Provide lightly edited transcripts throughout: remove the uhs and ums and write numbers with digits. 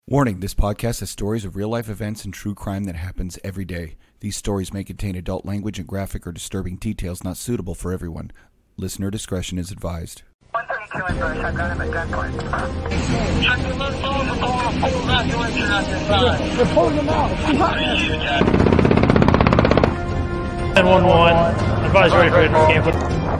Warning, this podcast has stories of real-life events and true crime that happens every day. These stories may contain adult language and graphic or disturbing details not suitable for everyone. Listener discretion is advised. 132 in Bush, I've got him at gunpoint. Check the left over, we're going to full evacuation on this side. We're pulling them out. 10-1-1, advise ready for camp.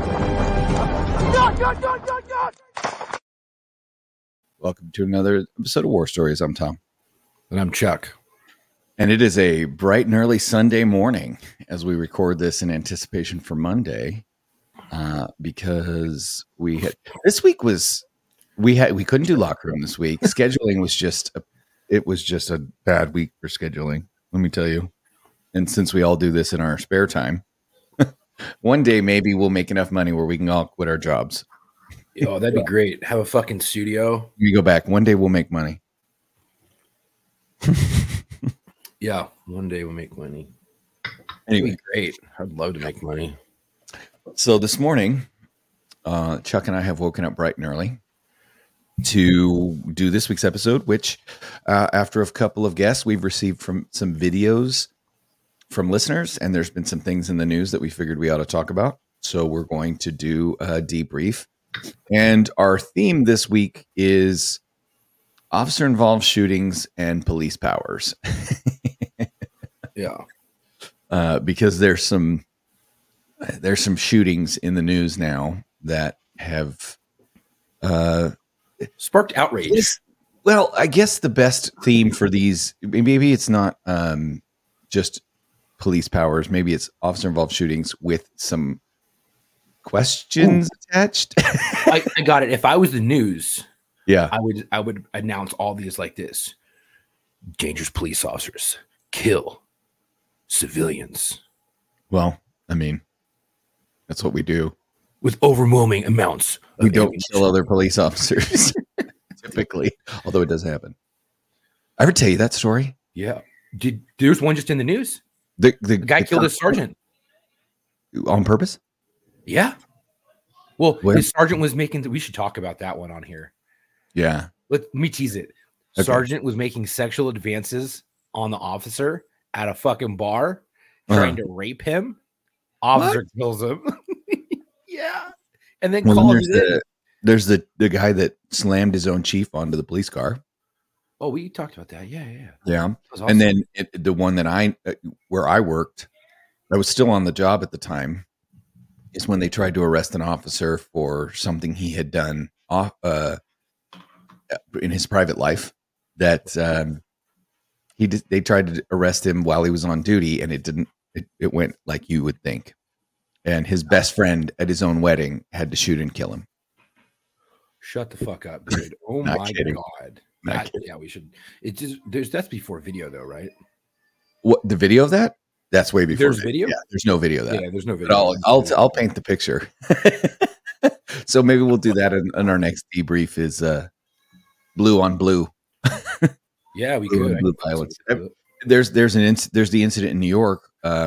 Welcome to another episode of War Stories. I'm Tom. And I'm Chuck. And it is a bright and early Sunday morning as we record this in anticipation for Monday. Because we couldn't do locker room this week. Scheduling was just a bad week for scheduling, let me tell you. And since we all do this in our spare time, one day maybe we'll make enough money where we can all quit our jobs. Oh, that'd be great. Have a fucking studio. You go back. One day we'll make money. Yeah, one day we'll make money. Anyway, That'd be great. I'd love to make money. So this morning, Chuck and I have woken up bright and early to do this week's episode, which after a couple of guests, we've received from some videos from listeners, and there's been some things in the news that we figured we ought to talk about. So we're going to do a debrief. And our theme this week is officer-involved shootings and police powers. Yeah. Because there's some shootings in the news now that have Sparked outrage. Well, I guess the best theme for these, maybe it's not just police powers. Maybe it's officer-involved shootings with some questions attached. I got it. If I was the news, Yeah. I would announce all these like this. Dangerous police officers kill civilians Well, I mean, that's what we do. with overwhelming amounts of We don't ammunition. kill other police officers typically, although it does happen. I ever tell you that story? Yeah. There's one just in the news. The The guy killed his sergeant. on purpose? Yeah. Well, Where? his sergeant was making. We should talk about that one on here. Yeah. Let me tease it. Okay. Sergeant was making sexual advances on the officer at a fucking bar, trying to rape him. Officer kills him. Yeah. And then Well, then calls it in. there's the guy that slammed his own chief onto the police car. Oh, we talked about that. Yeah. Yeah. That was awesome. And then the one that where I worked, I was still on the job at the time, is when they tried to arrest an officer for something he had done in his private life. That they tried to arrest him while he was on duty, and it didn't. It went like you would think. And his best friend at his own wedding had to shoot and kill him. Shut the fuck up, dude. Oh Not my kidding. god. Not kidding. Yeah, we should. It's just that's before video though, right? What, the video of that? That's way before. There's video? Yeah, there's no video of that. Yeah, there's no But video. I'll paint the picture. So maybe we'll do that in our next debrief. Is blue on blue. Yeah, we Blue could. on blue pilots. There's the incident in New York.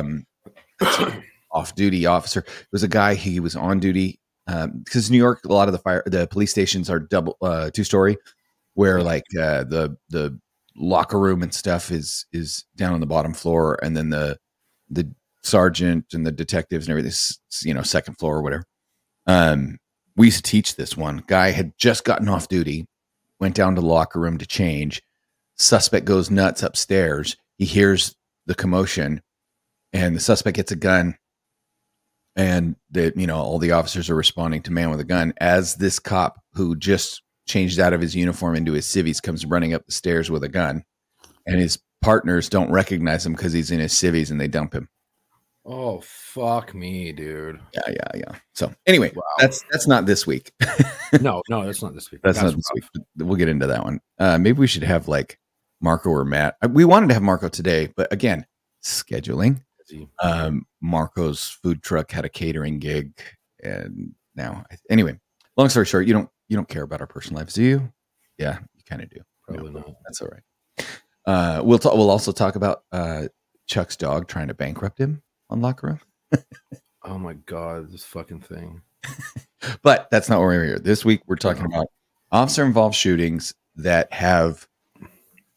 Off-duty officer. It was a guy. He was on duty because New York, a lot of the police stations are double two-story, where like the locker room and stuff is down on the bottom floor, and then the sergeant and the detectives and everything, second floor or whatever. We used to teach this. One guy had just gotten off duty, went down to the locker room to change. Suspect goes nuts upstairs. He hears the commotion, and the suspect gets a gun. And all the officers are responding to man with a gun as this cop who just changed out of his uniform into his civvies comes running up the stairs with a gun, and his partners don't recognize him because he's in his civvies, and they dump him. Oh fuck me, dude. Yeah. So anyway, Wow. that's not this week. No, that's not this week. That's not this rough. week. We'll get into that one. Maybe we should have like Marco or Matt. We wanted to have Marco today, but again, scheduling. Marco's food truck had a catering gig, and now anyway. Long story short, you don't care about our personal lives, do you? Yeah, you kind of do. Probably not. That's all right. We'll also talk about Chuck's dog trying to bankrupt him on locker room. Oh my god, this fucking thing. But that's not where we're here. This week we're talking about officer-involved shootings that have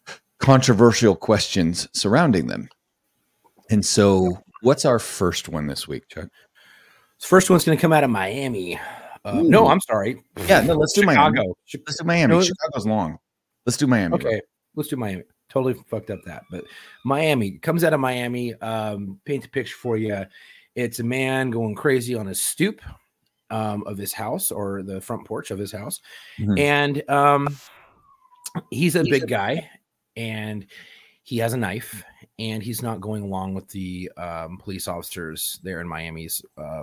controversial questions surrounding them. And so, what's our first one this week, Chuck? This first one's going to come out of Miami. No, I'm sorry. Yeah, no, let's do Chicago. Miami. Let's do Miami. No, Chicago's long. Let's do Miami. Okay, let's do Miami. Totally fucked up that, but Miami comes out of Miami. Paint a picture for you. It's a man going crazy on a stoop of his house or the front porch of his house, and he's a big guy, and he has a knife, and he's not going along with the police officers there in Miami's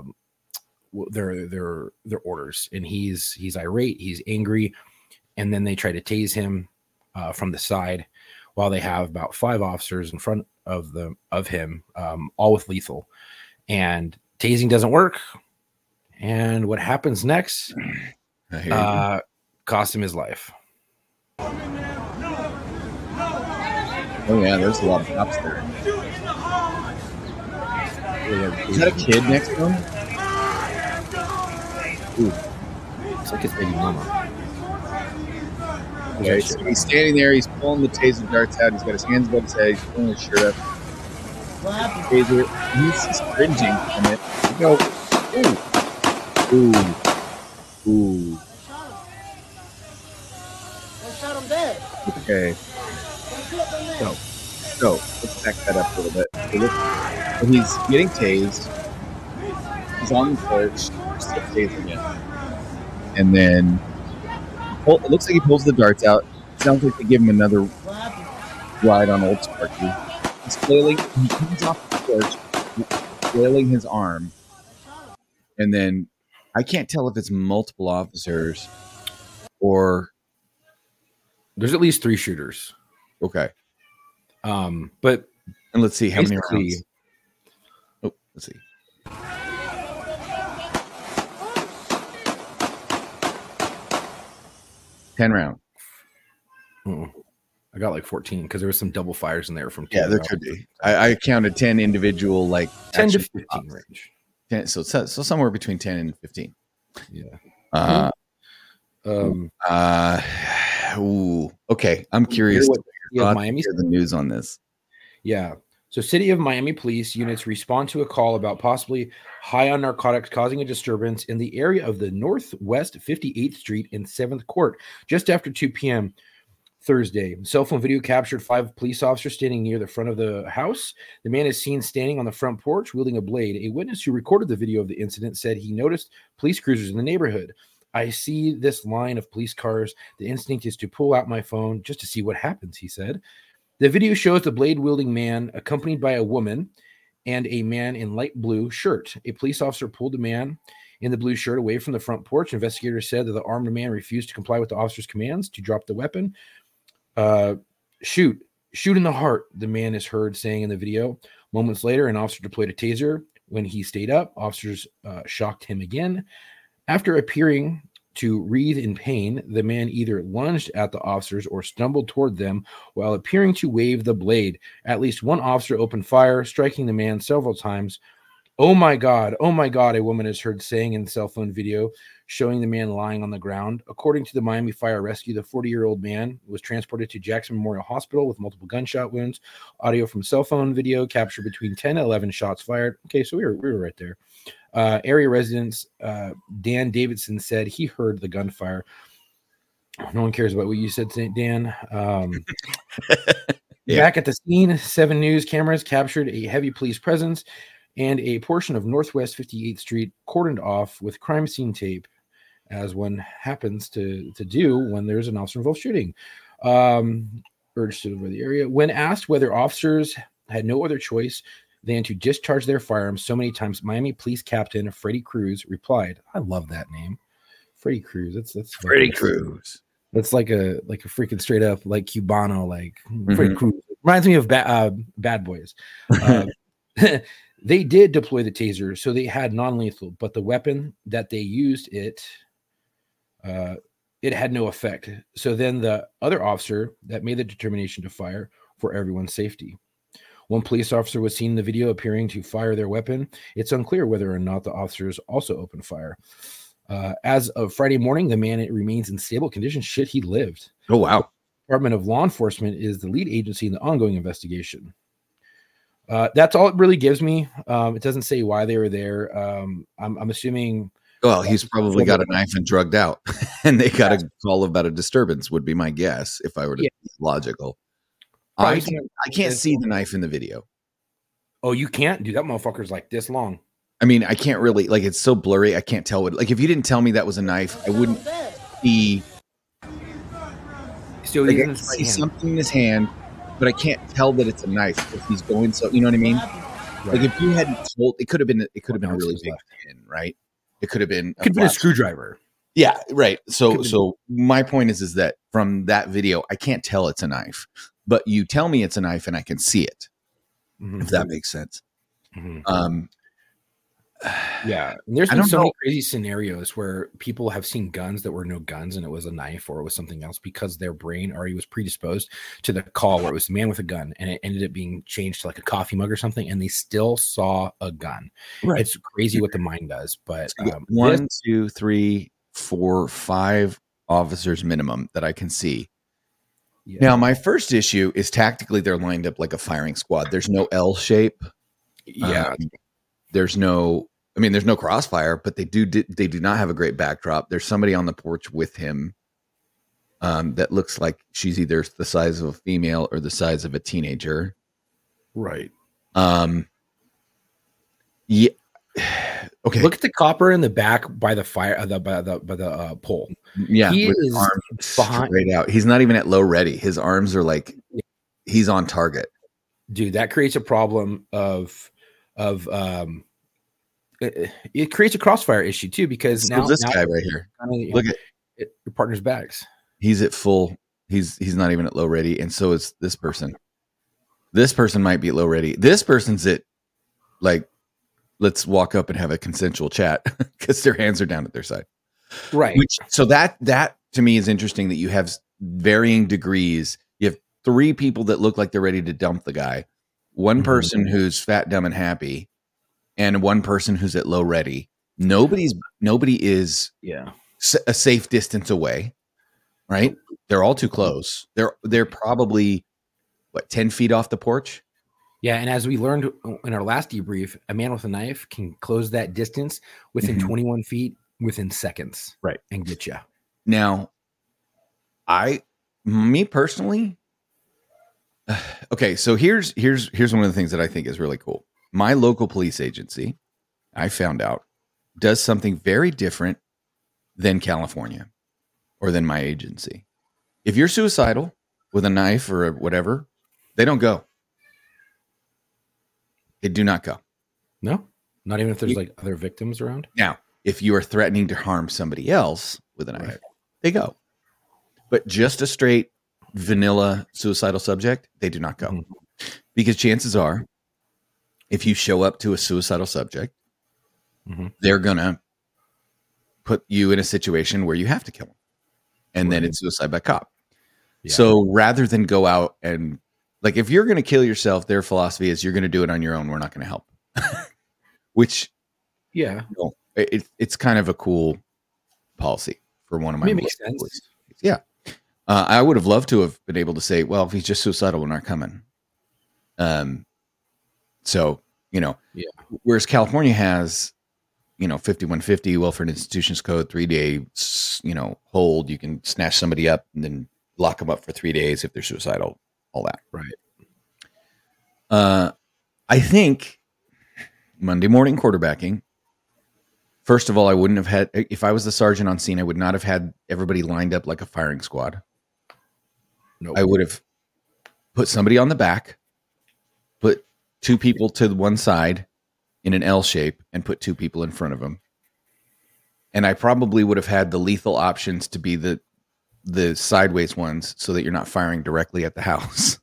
their orders, and he's irate, he's angry, and then they try to tase him from the side while they have about 5 officers in front of him, all with lethal, and tasing doesn't work. And what happens next cost him his life. Oh yeah, there's a lot of cops there. Is that a kid next to him? Ooh. Looks like his baby mama. Okay, so he's standing there, he's pulling the taser darts out, he's got his hands above his head, he's pulling his shirt up. Taser, he's just cringing from it. You go, ooh. I shot him dead. Okay. So let's back that up a little bit. So he's getting tased. He's on the porch, still tasing him. And then it looks like he pulls the darts out. It sounds like they give him another ride on Old Sparky. He's flailing. He comes off the porch, flailing his arm. And then I can't tell if it's multiple officers or... There's at least 3 shooters. Okay. But and let's see how many rounds. Oh, let's see. $10 rounds. I got like 14 because there was some double fires in there from 2 there could be. I counted 10 individual, like 10 to 15 range. 10, so somewhere between 10 and 15. Yeah. Okay. I'm curious. Miami, hear the news on this. Yeah. So City of Miami police units respond to a call about possibly high on narcotics causing a disturbance in the area of the Northwest 58th Street and 7th Court just after 2 p.m. Thursday. Cell phone video captured 5 police officers standing near the front of the house. The man is seen standing on the front porch wielding a blade. A witness who recorded the video of the incident said he noticed police cruisers in the neighborhood. I see this line of police cars. The instinct is to pull out my phone just to see what happens, he said. The video shows the blade-wielding man accompanied by a woman and a man in light blue shirt. A police officer pulled the man in the blue shirt away from the front porch. Investigators said that the armed man refused to comply with the officer's commands to drop the weapon. Shoot in the heart, the man is heard saying in the video. Moments later, an officer deployed a taser. When he stayed up, officers shocked him again. After appearing to writhe in pain, the man either lunged at the officers or stumbled toward them while appearing to wave the blade. At least one officer opened fire, striking the man several times. Oh my God, a woman is heard saying in the cell phone video, showing the man lying on the ground. According to the Miami Fire Rescue, the 40-year-old man was transported to Jackson Memorial Hospital with multiple gunshot wounds. Audio from cell phone video captured between 10 and 11 shots fired. Okay, so we were right there. Area residents, Dan Davidson said he heard the gunfire. No one cares about what you said, Dan. Back at the scene, 7 News cameras captured a heavy police presence and a portion of Northwest 58th Street cordoned off with crime scene tape, as one happens to do when there's an officer-involved shooting. Urged to avoid the area. When asked whether officers had no other choice than to discharge their firearms so many times, Miami Police Captain Freddie Cruz replied, "I love that name, Freddie Cruz. That's Freddie Cruz. That's like a freaking straight up like Cubano, like Freddie Cruz. Reminds me of Bad Boys." They did deploy the taser, so they had non-lethal, but the weapon that they used it had no effect. So then the other officer that made the determination to fire for everyone's safety. One police officer was seen in the video appearing to fire their weapon. It's unclear whether or not the officers also opened fire. As of Friday morning, the man remains in stable condition. Shit, he lived. Oh, wow. Department of Law Enforcement is the lead agency in the ongoing investigation. That's all it really gives me. It doesn't say why they were there. I'm assuming. Well, he's probably got a knife and drugged out, and they got a call about a disturbance. Would be my guess if I were to be logical. I can't see the knife in the video. Oh, you can't? Dude, that motherfucker's like this long. I mean, I can't really, like, it's so blurry. I can't tell what, like, if you didn't tell me that was a knife, I wouldn't see. Still like, using I his see right hand. something in his hand, but I can't tell that it's a knife if he's going so, you know what I mean? Right. Like, if you hadn't told, it could have been a now really it's big left. pin, right? It could have been a screwdriver. Yeah, right. So my point is that from that video, I can't tell it's a knife, but you tell me it's a knife and I can see it, if that makes sense. Yeah, and there's I been don't so many know. crazy scenarios where people have seen guns that were no guns and it was a knife or it was something else because their brain already was predisposed to the call where it was the man with a gun and it ended up being changed to like a coffee mug or something and they still saw a gun. Right. It's crazy what the mind does. But One, two, three, 4, 5 officers minimum that I can see. Yeah. Now, my first issue is tactically they're lined up like a firing squad. There's no L shape. Yeah. There's no crossfire, but they do not have a great backdrop. There's somebody on the porch with him that looks like she's either the size of a female or the size of a teenager. Right. Yeah. Okay. Look at the copper in the back by the fire, by the pole. Yeah. He with is arms behind. straight out. He's not even at low ready. His arms are like he's on target. Dude, that creates a problem of it creates a crossfire issue too because So this guy right here. Look at your partner's bags. He's at full. He's not even at low ready, and so is this person. This person might be at low ready. This person's at like, let's walk up and have a consensual chat because their hands are down at their side. Right. So that to me is interesting that you have varying degrees. You have 3 people that look like they're ready to dump the guy, one person who's fat, dumb, and happy, and one person who's at low ready. Nobody is a safe distance away, right? They're all too close. They're probably 10 feet off the porch. Yeah, and as we learned in our last debrief, a man with a knife can close that distance within 21 feet within seconds, right, and get you. Now, me personally, okay, so here's one of the things that I think is really cool. My local police agency, I found out, does something very different than California or than my agency. If you're suicidal with a knife or whatever, they don't go. They do not go. No, not even if there's like other victims around. Now, if you are threatening to harm somebody else with a knife, they go. But just a straight vanilla suicidal subject, they do not go. Because chances are, if you show up to a suicidal subject, they're going to put you in a situation where you have to kill them. And then it's suicide by cop. Yeah. So rather than go out and, like, if you're going to kill yourself, their philosophy is you're going to do it on your own. We're not going to help. Which, it's kind of a cool policy for one of my. It makes sense. Yeah. I would have loved to have been able to say, well, if he's just suicidal, we're not coming. So, whereas California has, 5150 Welfare and Institutions Code, 3-day, hold, you can snatch somebody up and then lock them up for 3 days if they're suicidal, all that. Right. I think Monday morning quarterbacking, first of all, I wouldn't have had, if I was the sergeant on scene, I would not have had everybody lined up like a firing squad. Nope. I would have put somebody on the back, put 2 people to one side in an L shape, and put 2 people in front of them. And I probably would have had the lethal options to be the sideways ones so that you're not firing directly at the house.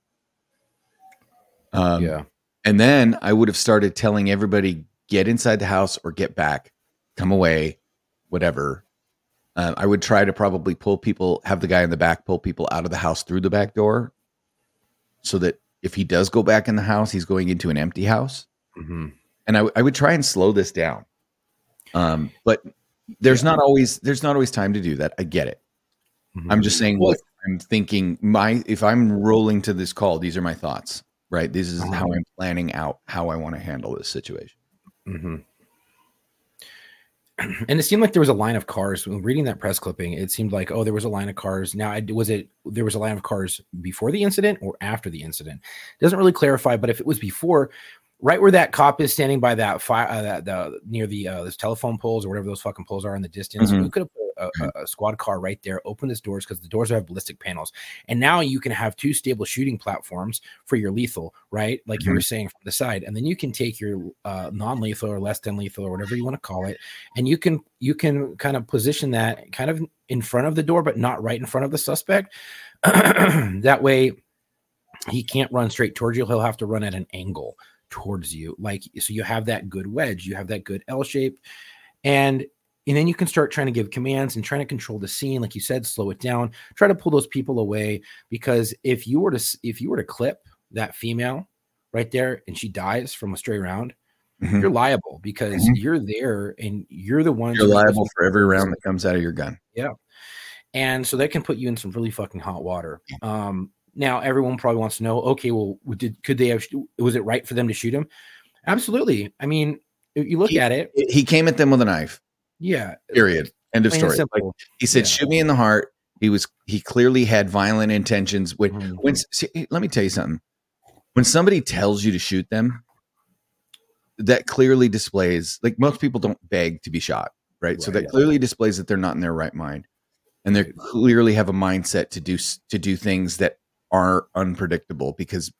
And then I would have started telling everybody, get inside the house or get back, come away, whatever. I would try to probably have the guy in the back pull people out of the house through the back door so that if he does go back in the house, he's going into an empty house. And I would try and slow this down. But there's not always time to do that. I get it. I'm just saying, I'm thinking if I'm rolling to this call, these are my thoughts, right? This is how I'm planning out how I want to handle this situation. Mm-hmm. And it seemed like there was a line of cars. When reading that press clipping, it seemed like, there was a line of cars. Now, there was a line of cars before the incident or after the incident? It doesn't really clarify, but if it was before, right where that cop is standing by that fire, near the those telephone poles or whatever those fucking poles are in the distance, you could have put a squad car right there, open his doors, because the doors have ballistic panels, and now you can have two stable shooting platforms for your lethal, right? Like you were saying, from the side, and then you can take your non-lethal or less than lethal or whatever you want to call it, and you can kind of position that kind of in front of the door, but not right in front of the suspect. That way, he can't run straight towards you. He'll have to run at an angle towards you, so you have that good wedge, you have that good L shape, and then you can start trying to give commands and trying to control the scene, like you said, slow it down, try to pull those people away, because if you were to clip that female right there and she dies from a stray round, you're liable, because you're there and you're the one. You're liable for every round that comes out of your gun. Yeah, and so that can put you in some really fucking hot water. Now, everyone probably wants to know, okay, well, was it right for them to shoot him? Absolutely. I mean, you look at it. He came at them with a knife. Yeah. Period. End of story. Like, he said, shoot me in the heart. He clearly had violent intentions. Let me tell you something. When somebody tells you to shoot them, that clearly displays, like, most people don't beg to be shot, right? So that clearly displays that they're not in their right mind. And they clearly have a mindset to do things that are unpredictable, because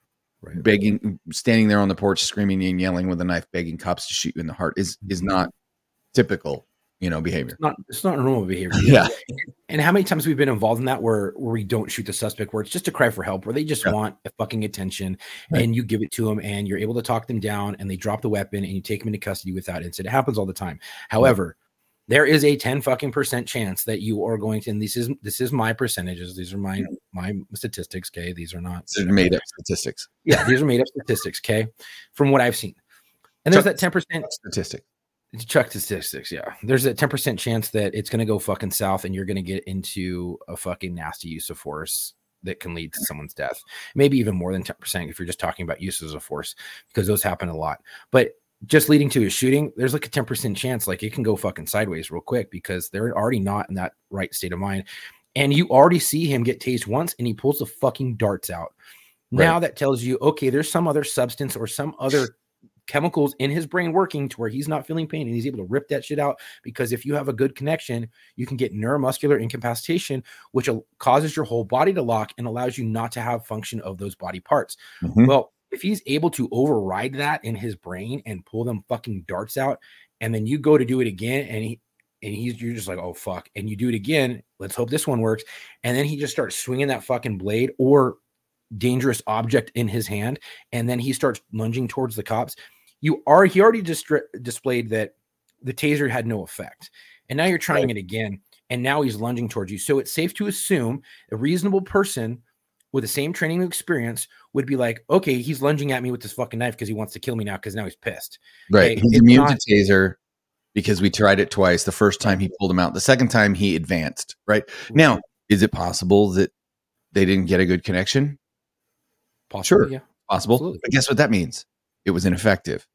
standing there on the porch, screaming and yelling with a knife, begging cops to shoot you in the heart is not typical, behavior. It's not normal behavior. Yeah. And how many times we've been involved in that where we don't shoot the suspect, where it's just a cry for help, where they just want a fucking attention, and you give it to them and you're able to talk them down, and they drop the weapon and you take them into custody without incident. It happens all the time. However, there is a 10% chance that you are going to, and this is my percentages. These are my statistics. Okay. These are not made up statistics. Yeah. These are made up statistics. Okay. From what I've seen. And there's that 10% statistic. Chuck statistics. Yeah. There's a 10% chance that it's going to go fucking south and you're going to get into a fucking nasty use of force that can lead to someone's death. Maybe even more than 10% if you're just talking about uses of force, because those happen a lot. But just leading to a shooting, there's like a 10% chance, like, it can go fucking sideways real quick, because they're already not in that right state of mind. And you already see him get tased once and he pulls the fucking darts out. Right. Now that tells you, okay, there's some other substance or some other chemicals in his brain working to where he's not feeling pain, and he's able to rip that shit out. Because if you have a good connection, you can get neuromuscular incapacitation, which causes your whole body to lock and allows you not to have function of those body parts. Well, if he's able to override that in his brain and pull them fucking darts out, and then you go to do it again, and you're just like, oh fuck, and you do it again, let's hope this one works, and then he just starts swinging that fucking blade or dangerous object in his hand, and then he starts lunging towards the cops. He already displayed that the taser had no effect, and now you're trying it again, and now he's lunging towards you. So it's safe to assume a reasonable person with the same training and experience would be like, okay, he's lunging at me with this fucking knife because he wants to kill me now, because now he's pissed. Right. Okay? He's immune to taser because we tried it twice. The first time he pulled him out. The second time he advanced. Right. Now, is it possible that they didn't get a good connection? Possibly, sure. Yeah. Possible. Absolutely. But guess what that means? It was ineffective.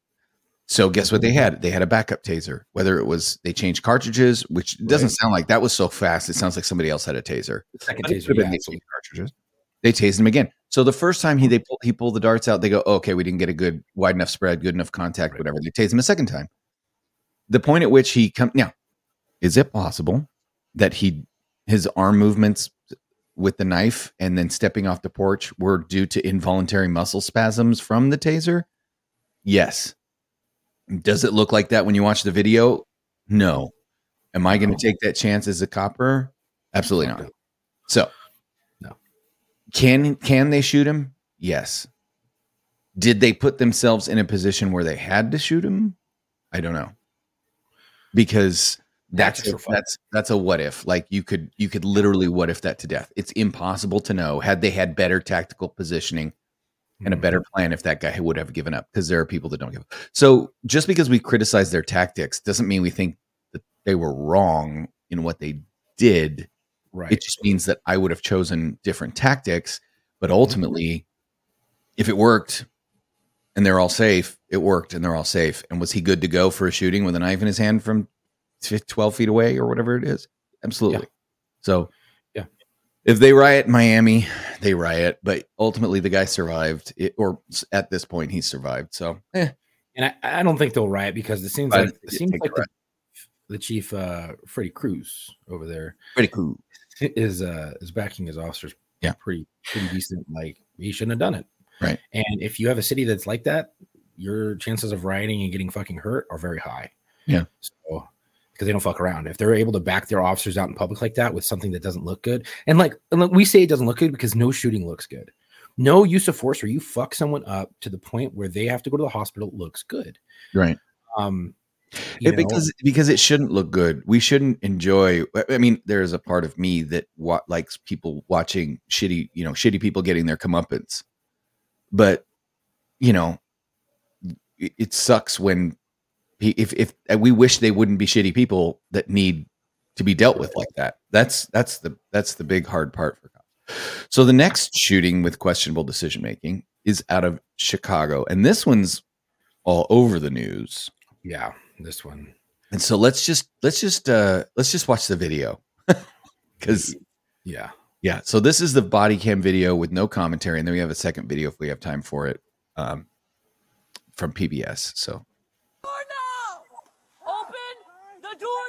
So guess what they had? They had a backup taser. Whether it was they changed cartridges, which doesn't sound like that was so fast. It sounds like somebody else had a taser. The second But it taser. could have been they changed cartridges. They tased him again. So the first time he pulled the darts out, they go, okay, we didn't get a good wide enough spread, good enough contact, whatever. They tased him a second time. The point at which he now, is it possible that his arm movements with the knife and then stepping off the porch were due to involuntary muscle spasms from the taser? Yes. Does it look like that when you watch the video? No. Am I going to take that chance as a copper? Absolutely not. So, no. Can they shoot him? Yes. Did they put themselves in a position where they had to shoot him? I don't know. Because that's a what if. Like you could literally what if that to death. It's impossible to know. Had they had better tactical positioning and a better plan, if that guy would have given up, because there are people that don't give up. So just because we criticize their tactics doesn't mean we think that they were wrong in what they did. Right. It just means that I would have chosen different tactics, but ultimately, if it worked and they're all safe, it worked and they're all safe. And was he good to go for a shooting with a knife in his hand from 12 feet away or whatever it is? Absolutely. Yeah. So, yeah, if they riot in Miami, they riot. But ultimately, the guy survived, or at this point, he survived. So, and I don't think they'll riot because it seems like the chief, Freddie Cruz over there, pretty cool, is backing his officers. Yeah, pretty decent. Like, he shouldn't have done it. Right. And if you have a city that's like that, your chances of rioting and getting fucking hurt are very high. Yeah. So, because they don't fuck around. If they're able to back their officers out in public like that with something that doesn't look good, and we say it doesn't look good because no shooting looks good. No use of force where you fuck someone up to the point where they have to go to the hospital looks good. Right. Because it shouldn't look good. We shouldn't enjoy. I mean, there's a part of me that likes people watching shitty people getting their comeuppance. But it sucks when if we wish they wouldn't be shitty people that need to be dealt with like that. That's the big hard part for cops. So the next shooting with questionable decision making is out of Chicago, and this one's all over the news. Yeah, this one. And so let's just watch the video because yeah. So this is the body cam video with no commentary, and then we have a second video if we have time for it from PBS. So. Door now! Open the door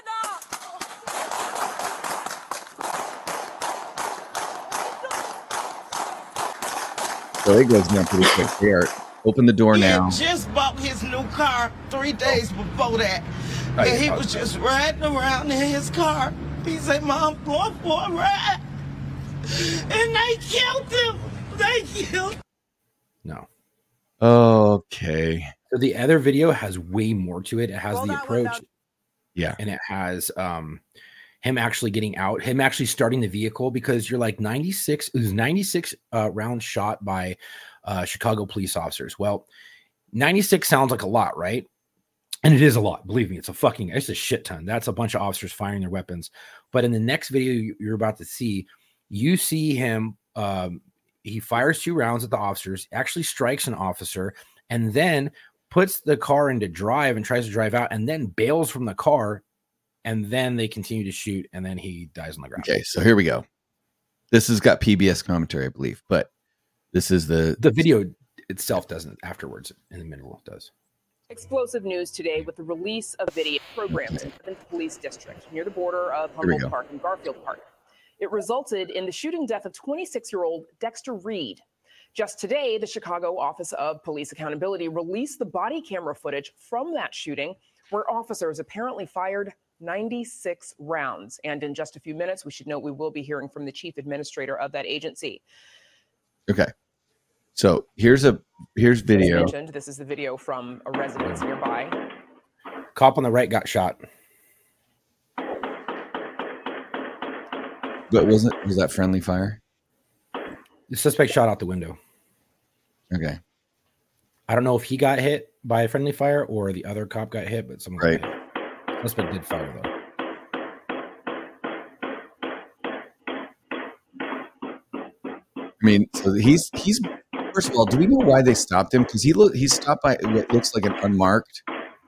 now! So it goes down pretty quick. There. Open the door now. He just bought his new car 3 days before that. And he was just riding around in his car. He said, Mom, I'm going for a ride. And they killed him. No. Okay. So the other video has way more to it. It has the approach. Yeah. And it has him actually getting out, him actually starting the vehicle, because you're like 96. It was 96 rounds shot by Chicago police officers. Well, 96 sounds like a lot, right? And it is a lot. Believe me, it's a shit ton. That's a bunch of officers firing their weapons. But in the next video you're about to see, you see him. He fires 2 rounds at the officers, actually strikes an officer, and then puts the car into drive and tries to drive out, and then bails from the car, and then they continue to shoot, and then he dies on the ground. Okay, so here we go. This has got PBS commentary, I believe, but this is the video itself doesn't. Afterwards, in the middle, it does. Explosive news today with the release of video program in the police district near the border of Humboldt Park and Garfield Park. It resulted in the shooting death of 26-year-old Dexter Reed. Just today, the Chicago Office of Police Accountability released the body camera footage from that shooting, where officers apparently fired 96 rounds. And in just a few minutes, we should note we will be hearing from the chief administrator of that agency. Okay. So here's video. This is the video from a residence nearby. Cop on the right got shot. But was that friendly fire? The suspect shot out the window. Okay. I don't know if he got hit by a friendly fire or the other cop got hit, but someone got hit. Suspect did fire though. I mean, so he's first of all, do we know why they stopped him? Because he's stopped by what looks like an unmarked.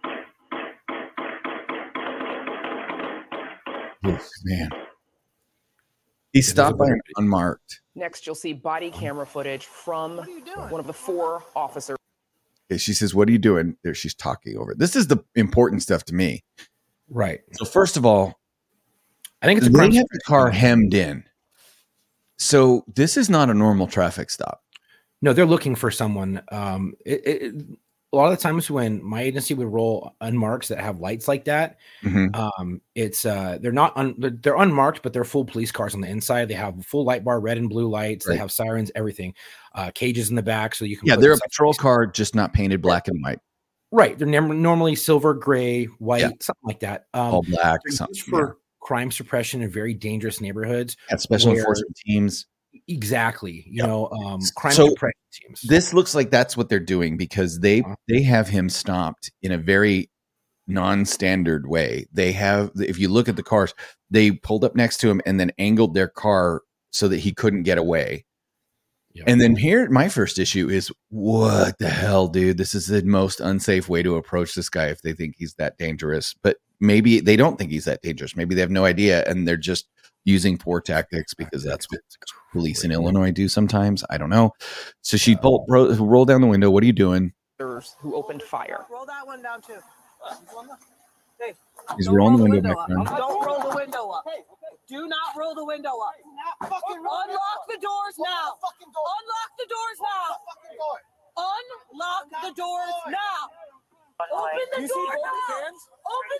Oof, man. He stopped by an unmarked. Next, you'll see body camera footage from one of the 4 officers. Okay, she says, "What are you doing?" There, she's talking over it. This is the important stuff to me. Right. So first of all, I think it's they have the car hemmed in. So this is not a normal traffic stop. No, they're looking for someone. A lot of the times when my agency would roll unmarks that have lights like that, it's they're unmarked, but they're full police cars on the inside. They have full light bar, red and blue lights. Right. They have sirens, everything, cages in the back, so you can. Yeah, they're a patrol car, just not painted black and white. Right, they're normally silver, gray, white, something like that. All black, something for crime suppression in very dangerous neighborhoods. At special enforcement teams. Exactly. Crime suppression teams. This looks like that's what they're doing because they have him stopped in a very non-standard way. They have, if you look at the cars, they pulled up next to him and then angled their car so that he couldn't get away. Yep. And then here, my first issue is, what the hell, dude? This is the most unsafe way to approach this guy if they think he's that dangerous. But maybe they don't think he's that dangerous. Maybe they have no idea, and they're just using poor tactics because that's what police in Illinois do sometimes. I don't know. So she rolled down the window. What are you doing? Who opened fire? Roll that one down too. Hey, he's rolling the window back down. Don't roll the window up. Do not roll the window up. Unlock the doors now. Unlock the doors now. Unlock the doors now. Open the door now. Open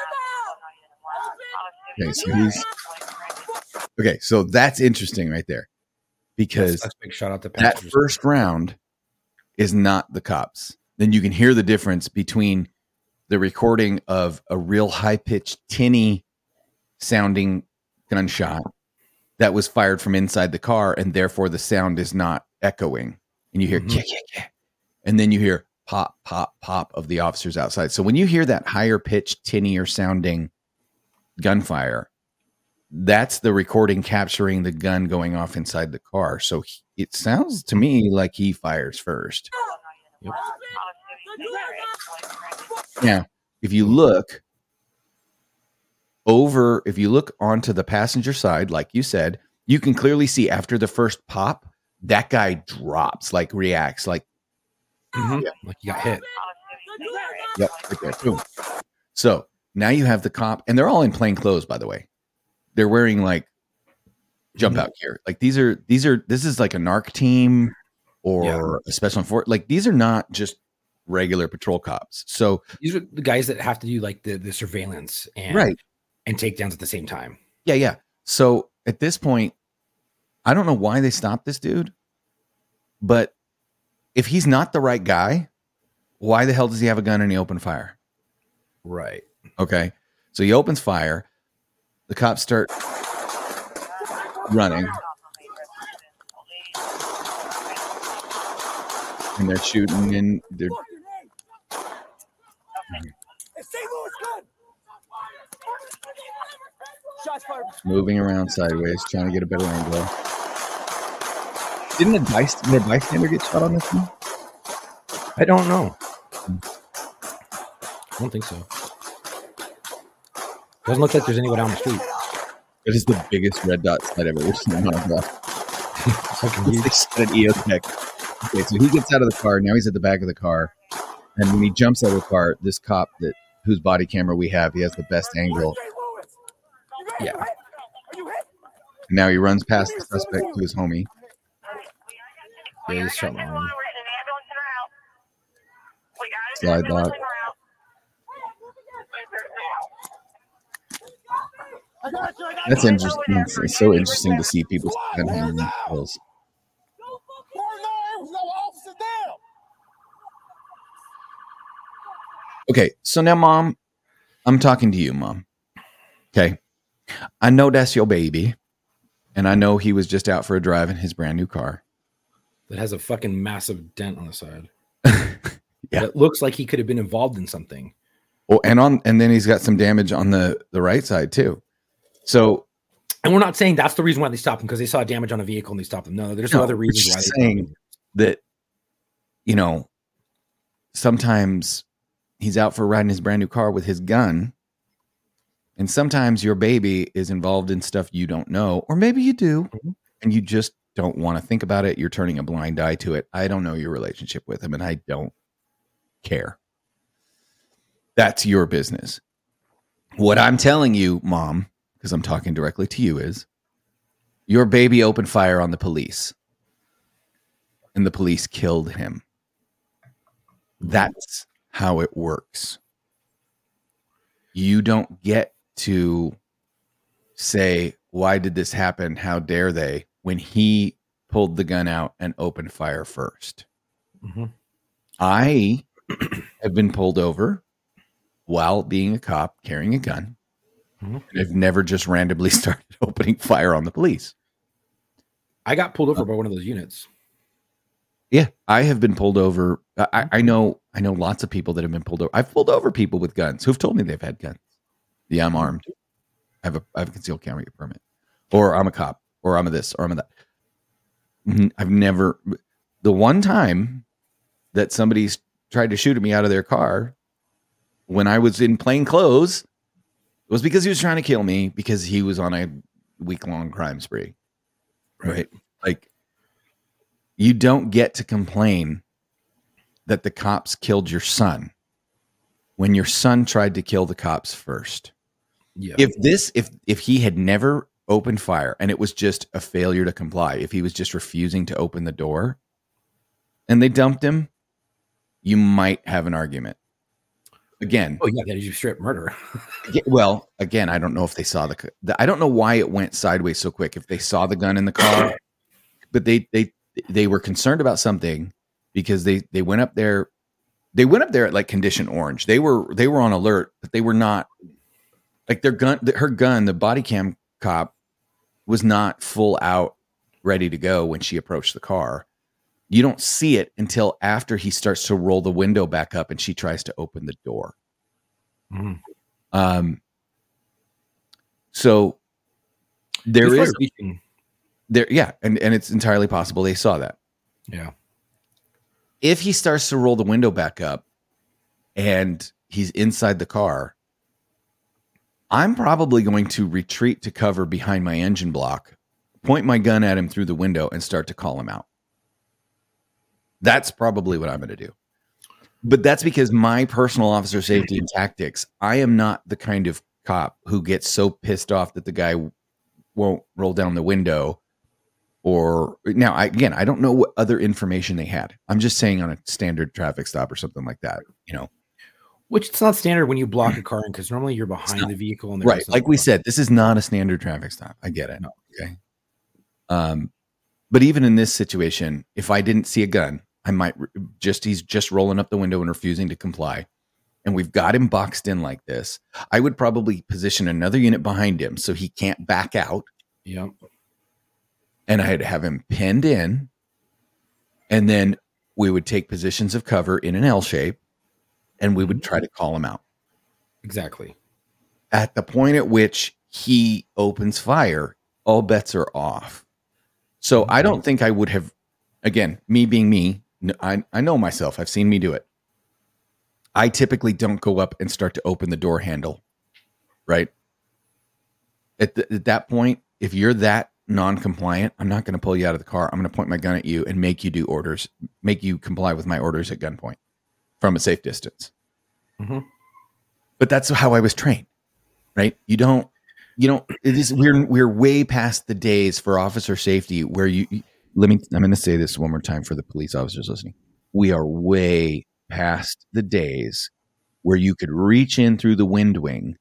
the door now. Okay, so that's interesting right there, because that's a big shout out to that first round is not the cops. Then you can hear the difference between the recording of a real high-pitched, tinny sounding gunshot that was fired from inside the car, and therefore the sound is not echoing. And you hear and then you hear pop, pop, pop of the officers outside. So when you hear that higher pitched, tinnier sounding gunfire, that's the recording capturing the gun going off inside the car. So it sounds to me like he fires first. Yep. Now, if you look onto the passenger side, like you said, you can clearly see after the first pop, that guy drops, like reacts, like like he got hit. Yep, right there. Boom. So now you have the cop, and they're all in plain clothes, by the way. They're wearing like jump out gear. Like this is like a narc team or a special enforcement. Like these are not just regular patrol cops. So these are the guys that have to do like the surveillance and takedowns at the same time. Yeah. So at this point, I don't know why they stopped this dude, but if he's not the right guy, why the hell does he have a gun and he opened fire? Right. Okay. So he opens fire. The cops start running. And they're shooting and they're moving around sideways, trying to get a better angle. Didn't the bystander get shot on this one? I don't know. I don't think so. Doesn't look like there's anyone down the street. It is the biggest red dot slide I've ever seen. It's at EOTech. Okay, so he gets out of the car. Now he's at the back of the car. And when he jumps out of the car, this cop whose body camera we have, he has the best angle. Yeah. Now he runs past the suspect to his homie. Yeah, he's shot on. Slide lock. That's interesting. It's so interesting to see people handling themselves. Okay, so now, Mom, I'm talking to you, Mom. Okay, I know that's your baby, and I know he was just out for a drive in his brand new car that has a fucking massive dent on the side. Yeah, it looks like he could have been involved in something. Oh, and then he's got some damage on the right side too. So, and we're not saying that's the reason why they stopped him because they saw damage on a vehicle and they stopped him. No, there's no other reasons why. They saying that, sometimes he's out for riding his brand new car with his gun, and sometimes your baby is involved in stuff you don't know, or maybe you do, and you just don't want to think about it. You're turning a blind eye to it. I don't know your relationship with him, and I don't care. That's your business. What I'm telling you, Mom, because I'm talking directly to you, is your baby opened fire on the police and the police killed him. That's how it works. You don't get to say, why did this happen? How dare they? When he pulled the gun out and opened fire first. Mm-hmm. I have been pulled over while being a cop carrying a gun. Mm-hmm. And I've never just randomly started opening fire on the police. I got pulled over by one of those units. Yeah, I have been pulled over. I know lots of people that have been pulled over. I've pulled over people with guns who've told me they've had guns. Yeah, I'm armed. I have a concealed carry permit, or I'm a cop, or I'm a this, or I'm a that. I've never. The one time that somebody's tried to shoot at me out of their car when I was in plain clothes, it was because he was trying to kill me because he was on a week-long crime spree. Right? Like, you don't get to complain that the cops killed your son when your son tried to kill the cops first. Yeah. If he had never opened fire and it was just a failure to comply, if he was just refusing to open the door and they dumped him, you might have an argument. Again, oh yeah, that is strip murder. Well, again, I don't know if they saw I don't know why it went sideways so quick. If they saw the gun in the car, but they were concerned about something because they went up there. They went up there at like condition orange. They were on alert, but they were not like her gun. The body cam cop was not full out ready to go when she approached the car. You don't see it until after he starts to roll the window back up and she tries to open the door. So there is there. Yeah. And it's entirely possible they saw that. Yeah. If he starts to roll the window back up and he's inside the car, I'm probably going to retreat to cover behind my engine block, point my gun at him through the window and start to call him out. That's probably what I'm going to do. But that's because my personal officer safety and tactics, I am not the kind of cop who gets so pissed off that the guy won't roll down the window. Or now, I don't know what other information they had. I'm just saying on a standard traffic stop or something like that, Which it's not standard when you block a car in because normally you're behind the vehicle. And right. Like we said, this is not a standard traffic stop. I get it. No. Okay. But even in this situation, if I didn't see a gun, I might he's just rolling up the window and refusing to comply. And we've got him boxed in like this. I would probably position another unit behind him so he can't back out. Yep. And I'd have him pinned in. And then we would take positions of cover in an L shape and we would try to call him out. Exactly. At the point at which he opens fire, all bets are off. So I don't think I would have, again, me being me, I know myself. I've seen me do it. I typically don't go up and start to open the door handle, right? At that point, if you're that non-compliant, I'm not going to pull you out of the car. I'm going to point my gun at you and make you do orders, make you comply with my orders at gunpoint from a safe distance. Mm-hmm. But that's how I was trained, right? You don't, it is, we're way past the days for officer safety where I'm going to say this one more time for the police officers listening. We are way past the days where you could reach in through the wind wing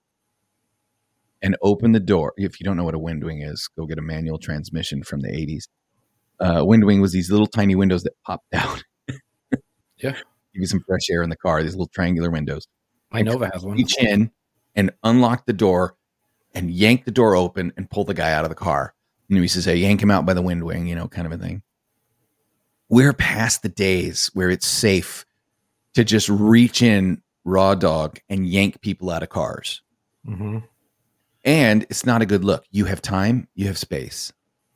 and open the door. If you don't know what a wind wing is, go get a manual transmission from the 80s. Wind wing was these little tiny windows that popped out. Yeah. Give you some fresh air in the car, these little triangular windows. My Nova has one. Reach in and unlock the door and yank the door open and pull the guy out of the car. And we used to say, yank him out by the wind wing, kind of a thing. We're past the days where it's safe to just reach in raw dog and yank people out of cars. Mm-hmm. And it's not a good look. You have time, you have space.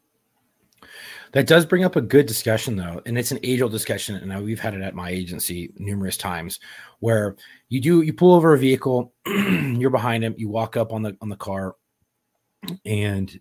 That does bring up a good discussion, though, and it's an age-old discussion, and we've had it at my agency numerous times, where you pull over a vehicle, you're behind him, you walk up on the car, and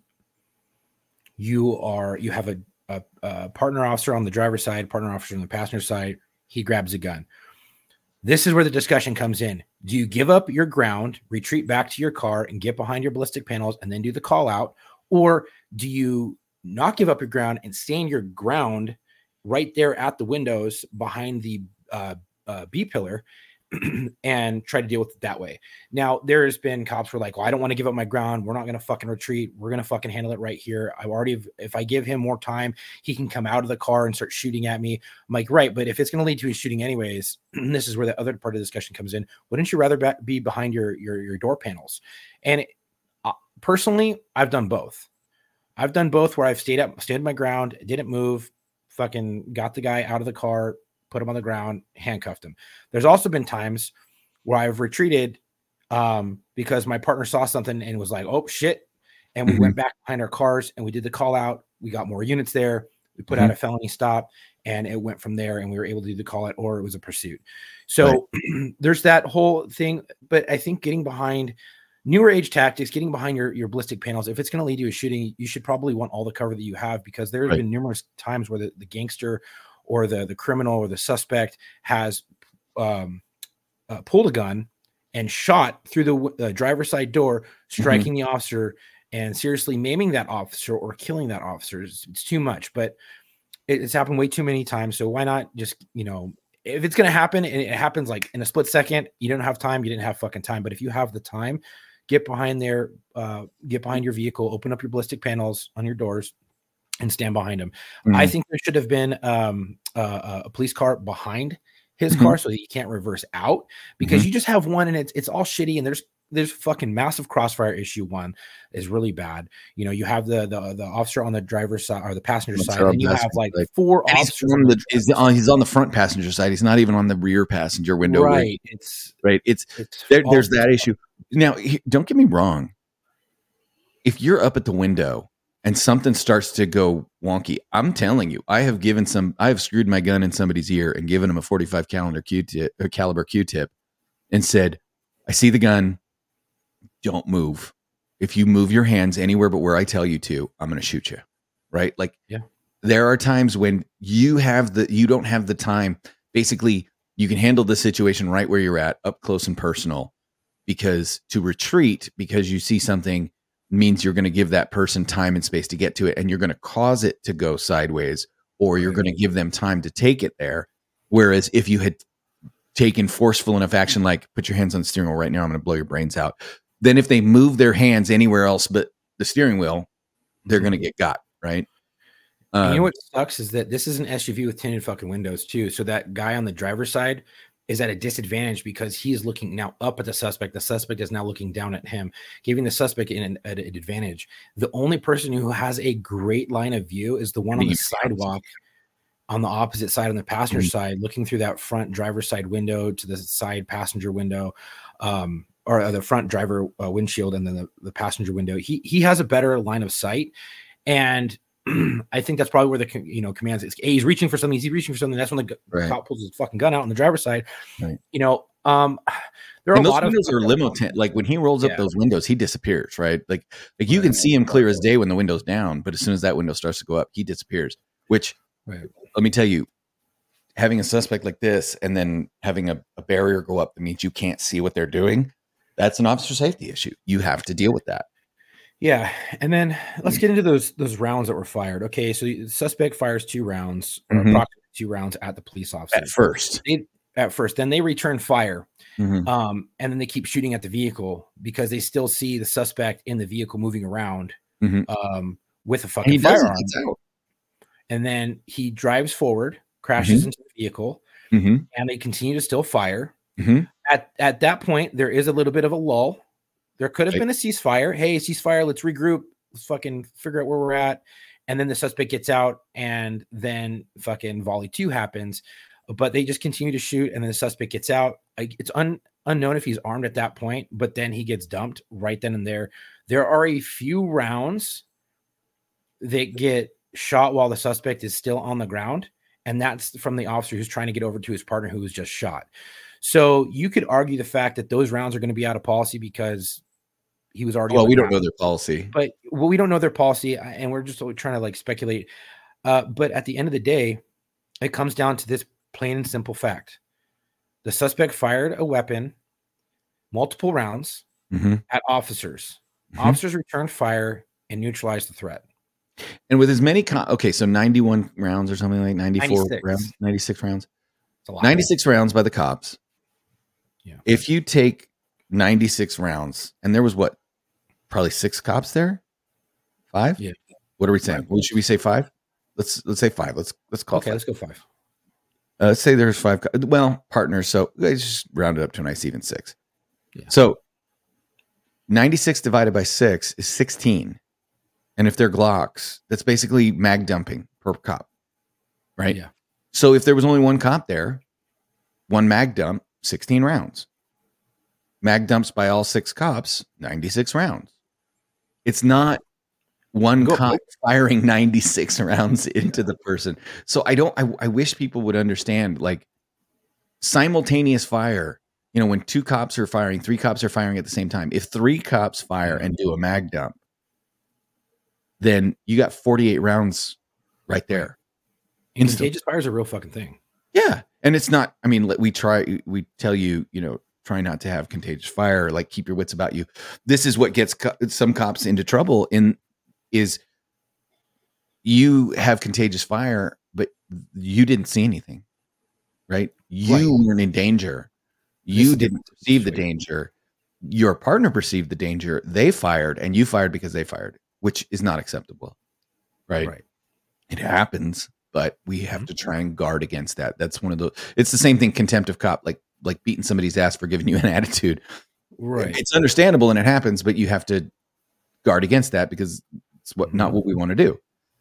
you have a partner officer on the driver's side, partner officer on the passenger side. He grabs a gun. This is where the discussion comes in. Do you give up your ground, retreat back to your car, and get behind your ballistic panels, and then do the call out, or do you not give up your ground and stand your ground right there at the windows behind the B pillar and try to deal with it that way? Now, there's been cops who are like, well, I don't want to give up my ground. We're not going to fucking retreat. We're going to fucking handle it right here. If I give him more time, he can come out of the car and start shooting at me. I'm like, right. But if it's going to lead to his shooting anyways, this is where the other part of the discussion comes in. Wouldn't you rather be behind your door panels? And personally, I've done both. I've done both where I've stayed my ground, didn't move, fucking got the guy out of the car, put him on the ground, handcuffed him. There's also been times where I've retreated because my partner saw something and was like, oh shit. And we went back behind our cars and we did the call out. We got more units there. We put out a felony stop and it went from there and we were able to do the call out, or it was a pursuit. So there's that whole thing. But I think getting behind newer age tactics, getting behind your ballistic panels, if it's going to lead to a shooting, you should probably want all the cover that you have, because there have been numerous times where the gangster or the criminal or the suspect has pulled a gun and shot through the driver's side door, striking the officer and seriously maiming that officer or killing that officer. It's too much, but it's happened way too many times. So why not just, if it's going to happen and it happens like in a split second, you don't have time, you didn't have fucking time. But if you have the time, get behind your vehicle, open up your ballistic panels on your doors and stand behind them. I think there should have been a police car behind his car so that you can't reverse out, because you just have one and it's all shitty, and there's fucking massive crossfire issue. One is really bad. You have the officer on the driver's side or the passenger side, and you have like four officers. He's on the front passenger side. He's not even on the rear passenger window. Right. There's that issue. Now, don't get me wrong. If you're up at the window and something starts to go wonky, I'm telling you, I have screwed my gun in somebody's ear and given him a 45 caliber Q-tip and said, I see the gun. Don't move. If you move your hands anywhere but where I tell you to, I'm going to shoot you. Right? There are times when you don't have the time. Basically, you can handle the situation right where you're at, up close and personal, because to retreat because you see something means you're going to give that person time and space to get to it, and you're going to cause it to go sideways, or you're going to give them time to take it there. Whereas if you had taken forceful enough action, like put your hands on the steering wheel right now, I'm going to blow your brains out. Then if they move their hands anywhere else but the steering wheel, they're going to get got, right? You know what sucks is that this is an SUV with tinted fucking windows too. So that guy on the driver's side is at a disadvantage because he is looking now up at the suspect. The suspect is now looking down at him, giving the suspect an advantage. The only person who has a great line of view is the one on the sidewalk on the opposite side, on the passenger side, looking through that front driver's side window to the side passenger window, or the front driver windshield, and then the passenger window. He has a better line of sight, and I think that's probably where the commands is. He's reaching for something. That's when the cop pulls his fucking gun out on the driver's side. Right. There are a lot of windows are limo tent. Like when he rolls up those windows, he disappears. Right. Like you can see him clear as day when the window's down, but as soon as that window starts to go up, he disappears. Which, let me tell you, having a suspect like this and then having a barrier go up that means you can't see what they're doing, that's an officer safety issue. You have to deal with that. Yeah, and then let's get into those rounds that were fired. Okay, so the suspect fires 2 rounds, or approximately 2 rounds at the police officer. At first, then they return fire, and then they keep shooting at the vehicle because they still see the suspect in the vehicle moving around with a fucking firearm. And then he drives forward, crashes into the vehicle, and they continue to still fire. At that point, there is a little bit of a lull. There could have been a ceasefire. Hey, ceasefire, let's regroup. Let's fucking figure out where we're at. And then the suspect gets out, and then fucking volley 2 happens. But they just continue to shoot, and then the suspect gets out. It's unknown if he's armed at that point, but then he gets dumped right then and there. There are a few rounds that get shot while the suspect is still on the ground, and that's from the officer who's trying to get over to his partner who was just shot. So you could argue the fact that those rounds are going to be out of policy because he was already. Well, we don't know their policy, but we don't know their policy, and we're just trying to like speculate. But at the end of the day, it comes down to this plain and simple fact: the suspect fired a weapon, multiple rounds at officers. Officers returned fire and neutralized the threat. And with as many, so 91 rounds or something like 94 rounds, 96 rounds, 96 rounds by the cops. Yeah. If you take 96 rounds, and there was probably 6 cops there, 5. Yeah. What are we saying? Well, should we say 5? Let's say 5. Let's call. Okay, 5. let's go 5. Let's say there's 5. Partners. So let's just round it up to a nice even 6. Yeah. So 96 divided by 6 is 16. And if they're Glocks, that's basically mag dumping per cop, right? Yeah. So if there was only one cop there, one mag dump, 16 rounds. mag dumps by all 6 cops, 96 rounds. It's not one cop firing 96 rounds into the person. So I wish people would understand, like, simultaneous fire. You know, when 2 cops are firing, 3 cops are firing at the same time. If 3 cops fire and do a mag dump, then you got 48 rounds right there. And contagious fire is a real fucking thing. Yeah. And it's not, I mean, we tell you, you know, try not to have contagious fire, like keep your wits about you. This is what gets some cops into trouble is you have contagious fire, but you didn't see anything, right? You weren't in danger. You didn't perceive the danger. Your partner perceived the danger. They fired, and you fired because they fired, which is not acceptable, right? It happens, but we have to try and guard against that. That's one of the. It's the same thing. Contempt of cop, like beating somebody's ass for giving you an attitude. Right. It's understandable and it happens, but you have to guard against that because it's not what we want to do.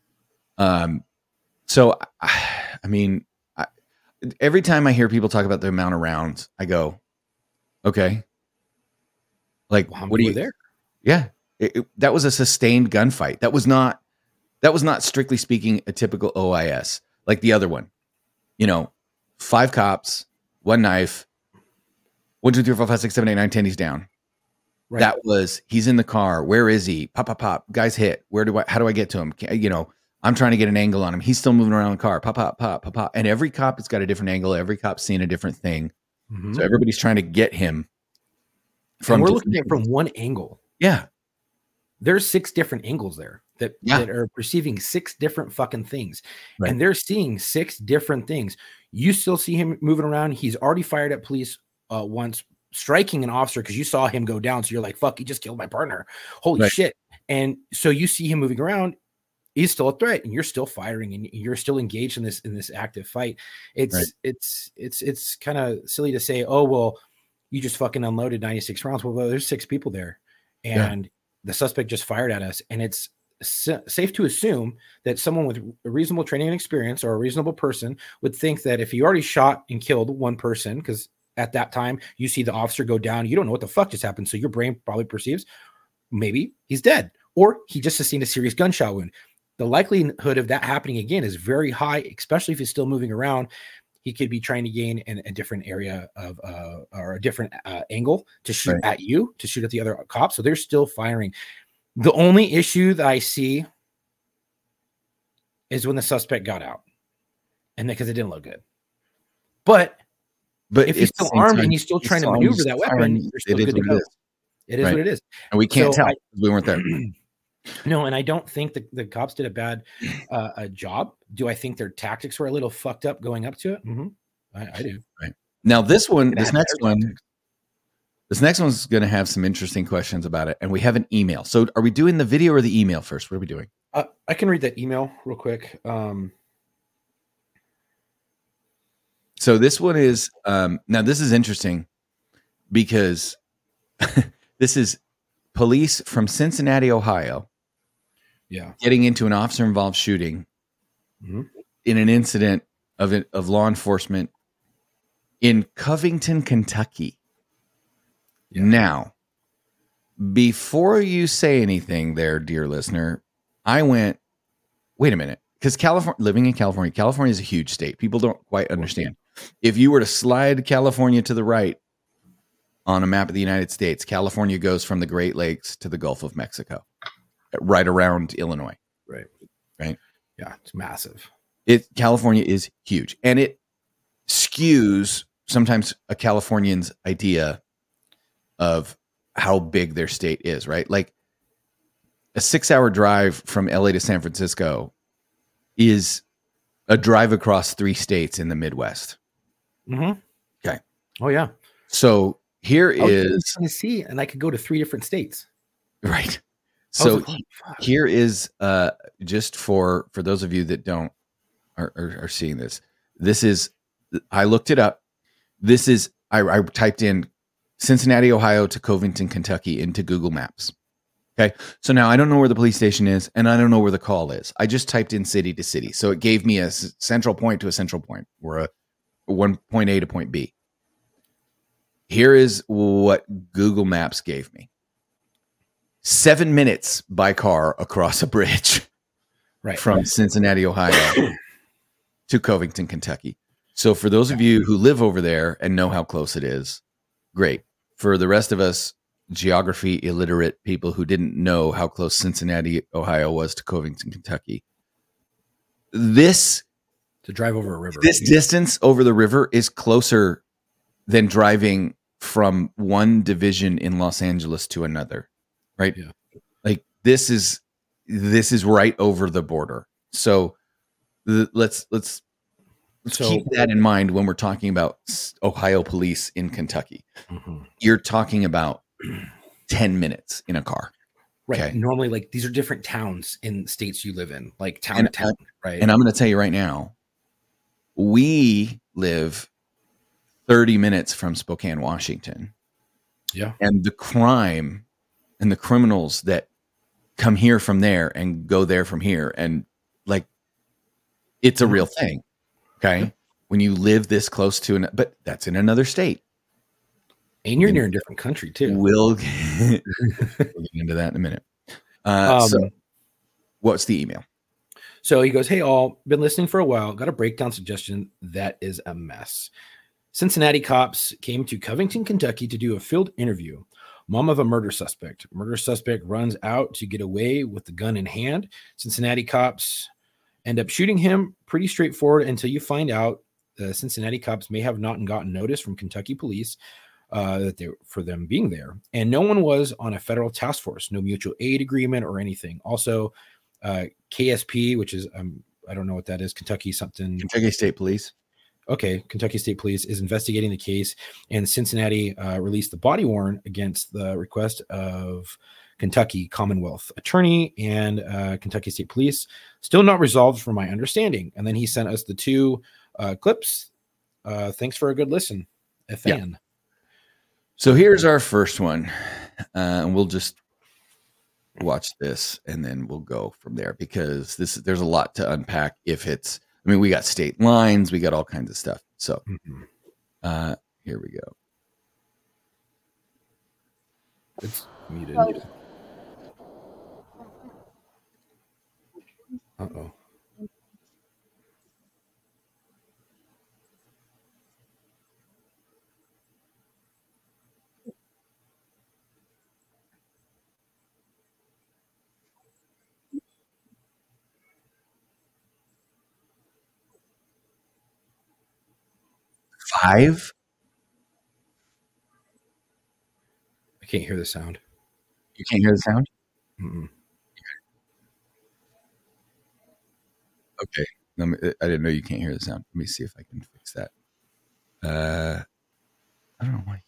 So, I mean, every time I hear people talk about the amount of rounds, I go, okay. Like, what do you there? Yeah. That was a sustained gunfight. That was not strictly speaking a typical OIS like the other one. You know, 5 cops, 1 knife, 1, 2, 3, 4, 5, 6, 7, 8, 9, 10. He's down. Right. That was, he's in the car. Where is he? Pop, pop, pop. Guy's hit. How do I get to him? You know, I'm trying to get an angle on him. He's still moving around the car. Pop, pop, pop, pop, pop. And every cop has got a different angle. Every cop's seeing a different thing. Mm-hmm. So everybody's trying to get him from. And we're looking at it from one angle. Yeah. There's 6 different angles there that are perceiving 6 different fucking things. Right. And they're seeing 6 different things. You still see him moving around. He's already fired at police once, striking an officer because you saw him go down. So you're like, fuck, he just killed my partner. Holy shit. And so you see him moving around. He's still a threat and you're still firing and you're still engaged in this active fight. It's kind of silly to say, oh, well, you just fucking unloaded 96 rounds. Well, there's 6 people there and the suspect just fired at us. And it's safe to assume that someone with a reasonable training and experience or a reasonable person would think that if you already shot and killed one person, because at that time you see the officer go down, you don't know what the fuck just happened. So your brain probably perceives maybe he's dead or he just sustained a serious gunshot wound. The likelihood of that happening again is very high, especially if he's still moving around. He could be trying to gain a different area of or a different angle to shoot at you, to shoot at the other cops. So they're still firing. The only issue that I see is when the suspect got out, and because it didn't look good. But if he's still armed and he's still trying to maneuver that weapon, you're still good to go. It is what it is, and we can't tell. We weren't there. No, and I don't think the cops did a bad job. Do I think their tactics were a little fucked up going up to it? Mm-hmm. I do. Right. Now this next one's going to have some interesting questions about it, and we have an email. So, are we doing the video or the email first? What are we doing? I can read that email real quick. So this one is now this is interesting because this is police from Cincinnati, Ohio. Yeah, getting into an officer-involved shooting in an incident of law enforcement in Covington, Kentucky. Yeah. Now, before you say anything there, dear listener, I went, wait a minute, because living in California is a huge state. People don't quite understand. If you were to slide California to the right on a map of the United States, California goes from the Great Lakes to the Gulf of Mexico, right around Illinois. Right. Yeah, it's massive. California is huge, and it skews sometimes a Californian's idea of how big their state is, right? Like a 6-hour drive from LA to San Francisco is a drive across 3 states in the Midwest. Mm-hmm. Okay. Oh yeah. So here is Tennessee, and I could go to 3 different states. Right. So here is just for those of you that don't are seeing this. This is, I looked it up. This is I typed in Cincinnati, Ohio to Covington, Kentucky into Google Maps. Okay. So now I don't know where the police station is and I don't know where the call is. I just typed in city to city. So it gave me a central point to a central point, or a one point A to point B. here is what Google Maps gave me. 7 minutes by car across a bridge from Cincinnati, Ohio to Covington, Kentucky. So for those of you who live over there and know how close it is, great. For the rest of us, geography illiterate people who didn't know how close Cincinnati, Ohio was to Covington, Kentucky, this to drive over a river. This distance over the river is closer than driving from one division in Los Angeles to another, right? Yeah. Like this is right over the border. So let's keep that in mind when we're talking about Ohio police in Kentucky. Mm-hmm. You're talking about 10 minutes in a car. Right. Okay. Normally, like these are different towns in states you live in, like town to town. Right. And I'm going to tell you right now, we live 30 minutes from Spokane, Washington. Yeah. And the crime and the criminals that come here from there and go there from here, and like, it's a real thing. Okay. When you live this close to but that's in another state. And you're near a different country too. We'll get into that in a minute. So what's the email? So he goes, hey, all, been listening for a while. Got a breakdown suggestion that is a mess. Cincinnati cops came to Covington, Kentucky to do a field interview. Mom of a murder suspect. Murder suspect runs out to get away with the gun in hand. Cincinnati cops end up shooting him. Pretty straightforward until you find out the Cincinnati cops may have not gotten notice from Kentucky police for them being there. And no one was on a federal task force, no mutual aid agreement or anything. Also, KSP, which is, I don't know what that is. Kentucky State Police. Okay. Kentucky State Police is investigating the case, and Cincinnati released the body worn against the request of Kentucky Commonwealth Attorney and Kentucky State Police. Still not resolved from my understanding. And then he sent us the two clips. Thanks for a good listen. A fan. Yeah. So here's our first one. And we'll just watch this and then we'll go from there, because there's a lot to unpack. We got state lines, we got all kinds of stuff. So here we go. It's muted. Uh-oh. Five? I can't hear the sound. You can't hear the sound? Mm-mm. Okay. I didn't know you can't hear the sound. Let me see if I can fix that. I don't know why.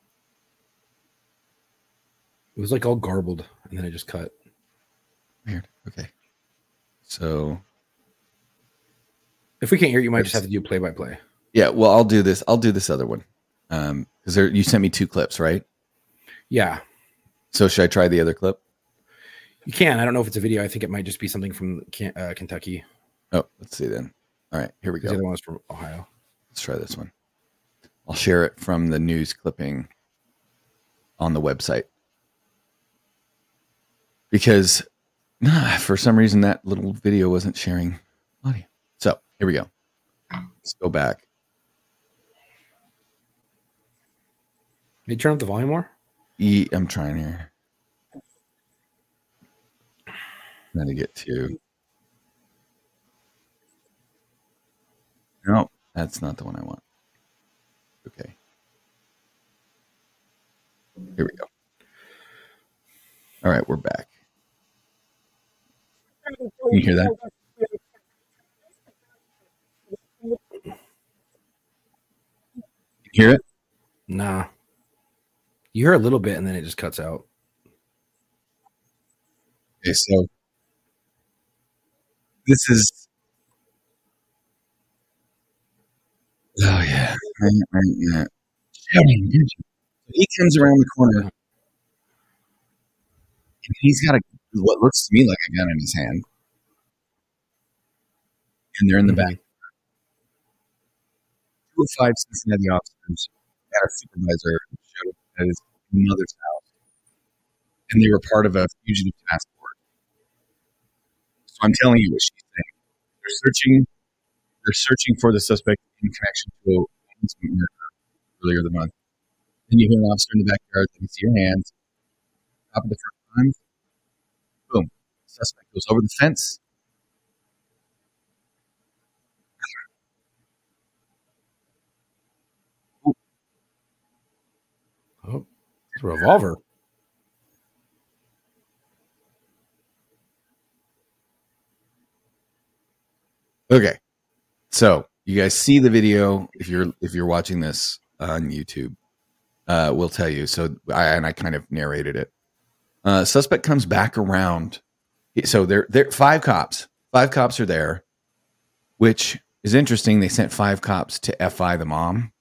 It was like all garbled, and then I just cut. Weird. Okay. So if we can't hear you, might just have to do play-by-play. Yeah, well, I'll do this. I'll do this other one. Because you sent me two clips, right? Yeah. So should I try the other clip? You can. I don't know if it's a video. I think it might just be something from Kentucky. Oh, let's see then. All right, here we go. The other one was from Ohio. Let's try this one. I'll share it from the news clipping on the website. Because for some reason that little video wasn't sharing audio. So here we go. Let's go back. Can you turn up the volume more? I'm trying here. Trying to get to. No, that's not the one I want. Okay. Here we go. All right, we're back. Can you hear that? Hear it? Nah. You hear a little bit and then it just cuts out. Okay, so this is. Oh yeah, right. He comes around the corner, and he's got what looks to me like a gun in his hand, and they're in the back. 2 of 5 Cincinnati officers had a supervisor who showed up at his mother's house, and they were part of a fugitive task force. So I'm telling you what she's saying. They're searching for the suspect in connection to a woman's murder earlier the month. Then you hear an officer in the backyard. Let me see your hands. Top of the front arms. Boom. The suspect goes over the fence. Oh, it's a revolver. Okay. So you guys see the video if you're watching this on YouTube. We'll tell you. So I kind of narrated it. Suspect comes back around. So they're 5 cops. 5 cops are there, which is interesting. They sent 5 cops to FI the mom.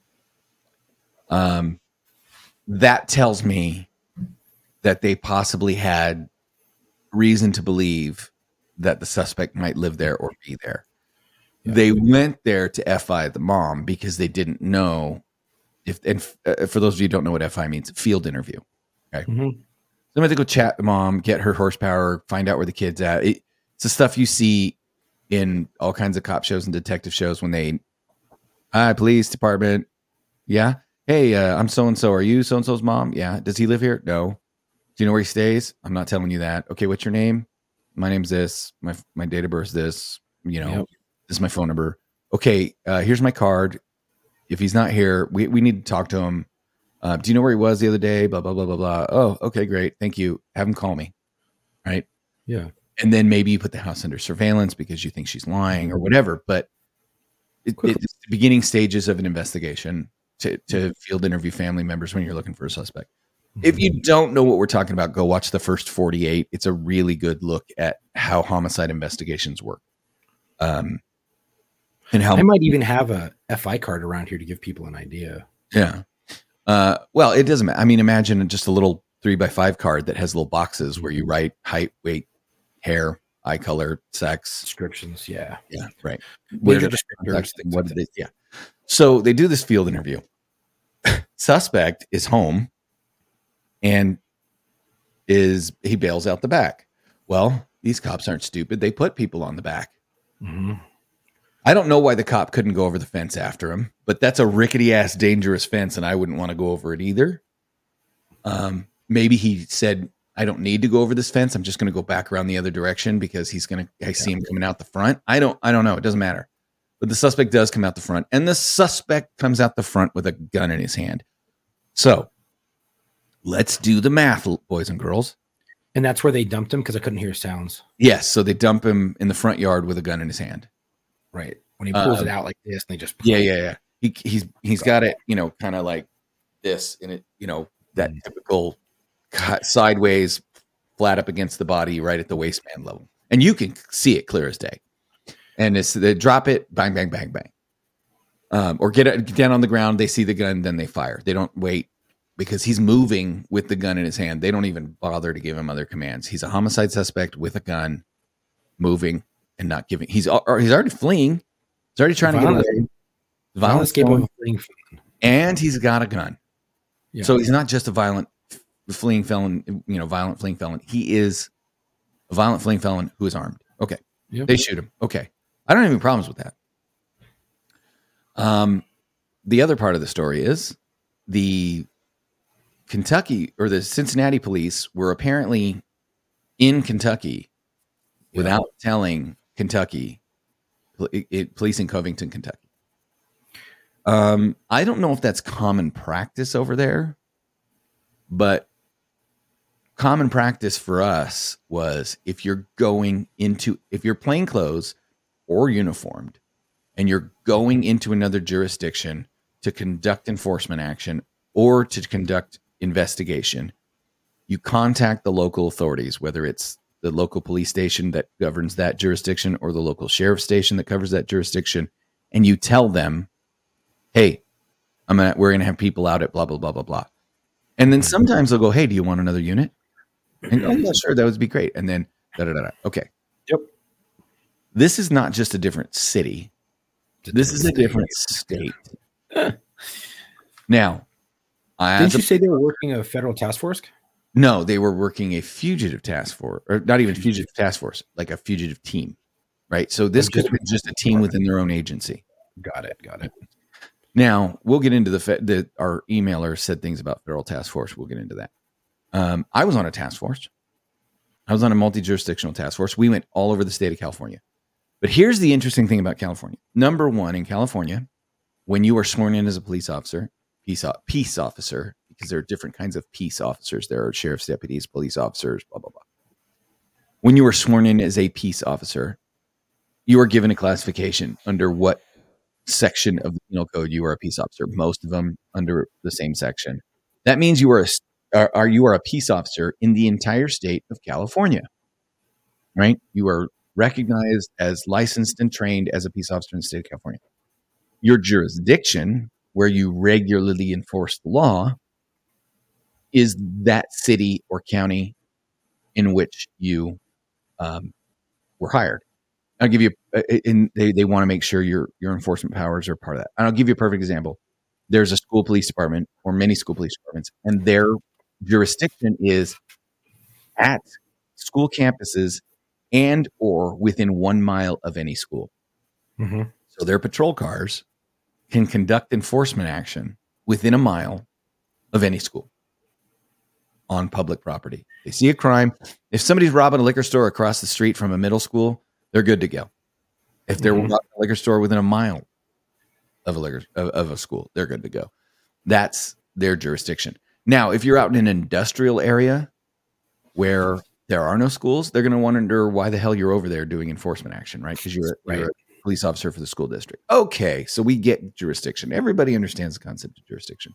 That tells me that they possibly had reason to believe that the suspect might live there or be there. Yeah. They went there to FI the mom because they didn't know if, and for those of you who don't know what FI means, field interview. Okay. Mm-hmm. So they went to go chat the mom, get her horsepower, find out where the kid's at. It's the stuff you see in all kinds of cop shows and detective shows when they, hi, police department. Yeah. Hey, I'm so-and-so. Are you so-and-so's mom? Yeah. Does he live here? No. Do you know where he stays? I'm not telling you that. Okay. What's your name? My name's this. My date of birth is this. You know, yep. This is my phone number. Okay. Here's my card. If he's not here, we need to talk to him. Do you know where he was the other day? Blah, blah, blah, blah, blah. Oh, okay, great. Thank you. Have him call me. Right? Yeah. And then maybe you put the house under surveillance because you think she's lying or whatever. But it's the beginning stages of an investigation to field interview family members when you're looking for a suspect. Mm-hmm. If you don't know what we're talking about, go watch the first 48. It's a really good look at how homicide investigations work. And how I might even have a FI card around here to give people an idea. Yeah. Well, it doesn't matter. I mean, imagine just a little 3x5 card that has little boxes where you write height, weight, hair, eye color, sex, descriptions. Yeah. Yeah. Right. Major descriptors. What did they? Yeah. So they do this field interview. Suspect is home and he bails out the back. Well, these cops aren't stupid. They put people on the back. Mm-hmm. I don't know why the cop couldn't go over the fence after him, but that's a rickety ass dangerous fence, and I wouldn't want to go over it either. Maybe he said, "I don't need to go over this fence. I'm just going to go back around the other direction because I see him coming out the front." I don't know. It doesn't matter. But the suspect does come out the front, and the suspect comes out the front with a gun in his hand. So let's do the math, boys and girls. And that's where they dumped him because I couldn't hear sounds. Yes. So they dump him in the front yard with a gun in his hand. Right. When he pulls it out like this, and they just yeah. He's got it, kind of like this, and it, that typical sideways, flat up against the body, right at the waistband level, and you can see it clear as day. And they drop it, bang, bang, bang, bang, or get down on the ground. They see the gun, then they fire. They don't wait because he's moving with the gun in his hand. They don't even bother to give him other commands. He's a homicide suspect with a gun, moving. And not giving, he's already fleeing. He's already trying to get away. Violence going, and he's got a gun. Yeah. So he's not just a violent fleeing felon. Violent fleeing felon. He is a violent fleeing felon who is armed. Okay, yep. They shoot him. Okay, I don't have any problems with that. The other part of the story is the Kentucky or the Cincinnati police were apparently in Kentucky without telling Kentucky, police in Covington, Kentucky. I don't know if that's common practice over there, but common practice for us was if you're plainclothes or uniformed and you're going into another jurisdiction to conduct enforcement action or to conduct investigation, you contact the local authorities, whether it's the local police station that governs that jurisdiction or the local sheriff's station that covers that jurisdiction. And you tell them, hey, we're going to have people out at blah, blah, blah, blah, blah. And then sometimes they'll go, hey, do you want another unit? And oh, yeah, sure. That would be great. And then da-da-da-da. Okay. Yep. This is not just a different city. This is a different state. Now, didn't you say they were working a federal task force? No, they were working a fugitive task force, or not even fugitive task force, like a fugitive team, right? So this could have been just a team within their own agency. Got it. Now we'll get into our emailer said things about federal task force. We'll get into that. I was on a task force. I was on a multi-jurisdictional task force. We went all over the state of California. But here's the interesting thing about California. Number one, in California, when you are sworn in as a police officer, peace officer, because there are different kinds of peace officers. There are sheriff's deputies, police officers, blah, blah, blah. When you are sworn in as a peace officer, you are given a classification under what section of the penal code you are a peace officer. Most of them under the same section. That means you are a peace officer in the entire state of California, right? You are recognized as licensed and trained as a peace officer in the state of California. Your jurisdiction, where you regularly enforce the law, is that city or county in which you were hired. I'll give you, and they want to make sure your enforcement powers are part of that. And I'll give you a perfect example. There's a school police department or many school police departments, and their jurisdiction is at school campuses and or within 1 mile of any school. Mm-hmm. So their patrol cars can conduct enforcement action within 1 mile of any school on public property. They see a crime. If somebody's robbing a liquor store across the street from a middle school, they're good to go. If they're robbing a liquor store within 1 mile of a school, they're good to go. That's their jurisdiction. Now, if you're out in an industrial area where there are no schools, they're going to wonder why the hell you're over there doing enforcement action, right? Because you're a police officer for the school district. Okay, so we get jurisdiction. Everybody understands the concept of jurisdiction.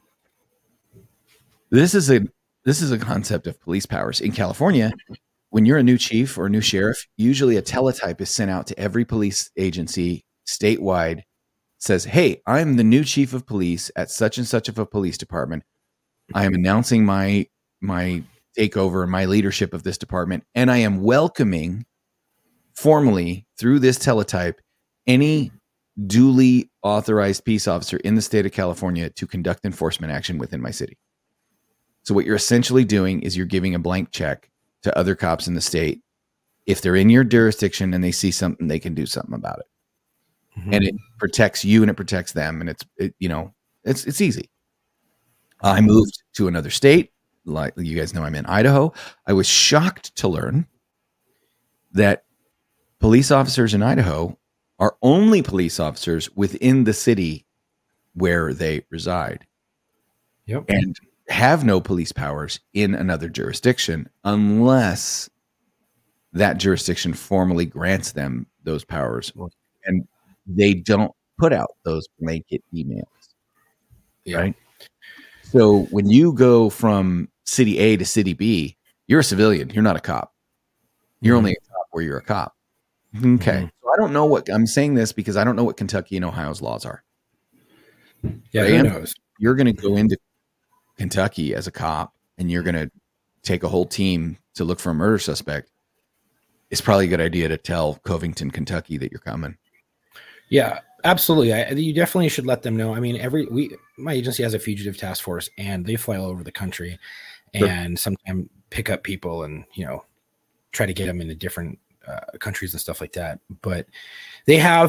This is a concept of police powers. In California, when you're a new chief or a new sheriff, usually a teletype is sent out to every police agency statewide. Says, hey, I'm the new chief of police at such and such of a police department. I am announcing my takeover and my leadership of this department, and I am welcoming formally through this teletype any duly authorized peace officer in the state of California to conduct enforcement action within my city. So what you're essentially doing is you're giving a blank check to other cops in the state. If they're in your jurisdiction and they see something, they can do something about it. Mm-hmm. And it protects you and it protects them. And it's easy. I moved to another state. Like you guys know, I'm in Idaho. I was shocked to learn that police officers in Idaho are only police officers within the city where they reside. Yep. And have no police powers in another jurisdiction unless that jurisdiction formally grants them those powers. And they don't put out those blanket emails. Yeah. Right? So when you go from city A to city B, you're a civilian. You're not a cop. You're only a cop where you're a cop. Okay. So I don't know what I'm saying this because I don't know what Kentucky and Ohio's laws are. Yeah, who knows? You're going to go into Kentucky as a cop and you're going to take a whole team to look for a murder suspect. It's probably a good idea to tell Covington, Kentucky that you're coming. Yeah, absolutely. You definitely should let them know. I mean, my agency has a fugitive task force and they fly all over the country and sometimes pick up people and, try to get them into different countries and stuff like that. But they have,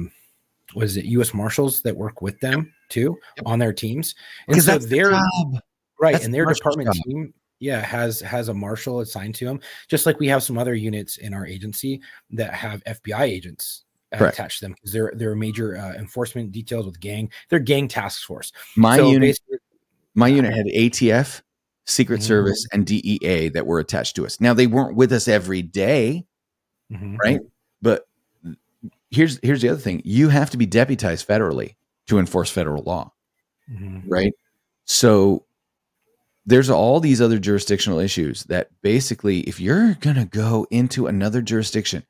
U.S. Marshals that work with them too on their teams. And so their job. Right. That's and their department job. Team, has a marshal assigned to them, just like we have some other units in our agency that have FBI agents attached to them because they're major enforcement details with gang. They're gang task force. My unit had ATF, Secret Service, and DEA that were attached to us. Now they weren't with us every day, right? But here's the other thing: you have to be deputized federally to enforce federal law, right? So there's all these other jurisdictional issues that basically, if you're gonna go into another jurisdiction,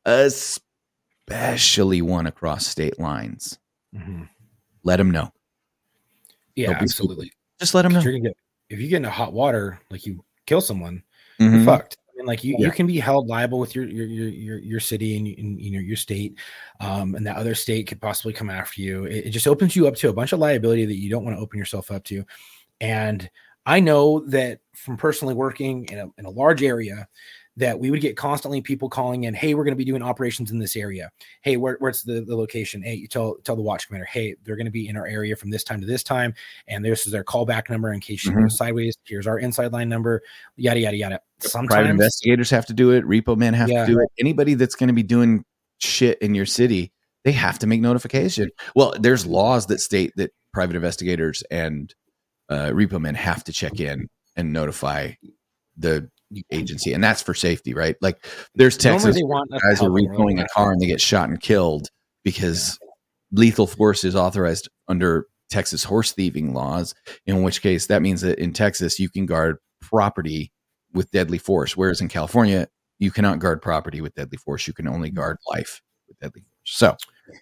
especially one across state lines, let them know. Yeah, absolutely. Just let them know. If you get into hot water, like you kill someone, you're fucked. And like you can be held liable with your city and your state, and that other state could possibly come after you. It just opens you up to a bunch of liability that you don't want to open yourself up to. And I know that from personally working in a large area, that we would get constantly people calling in, hey, we're going to be doing operations in this area. Hey, where's the location? Hey, you tell the watch commander, hey, they're going to be in our area from this time to this time. And this is their callback number in case you go sideways. Here's our inside line number, yada, yada, yada. Sometimes private investigators have to do it. Repo men have to do it. Anybody that's going to be doing shit in your city, they have to make notification. Well, there's laws that state that private investigators and repo men have to check in and notify the agency, and that's for safety, right? Like there's Texas guys who are repoing a car and they get shot and killed because lethal force is authorized under Texas horse thieving laws, in which case that means that in Texas you can guard property with deadly force, whereas in California you cannot guard property with deadly force. You can only guard life with deadly force. So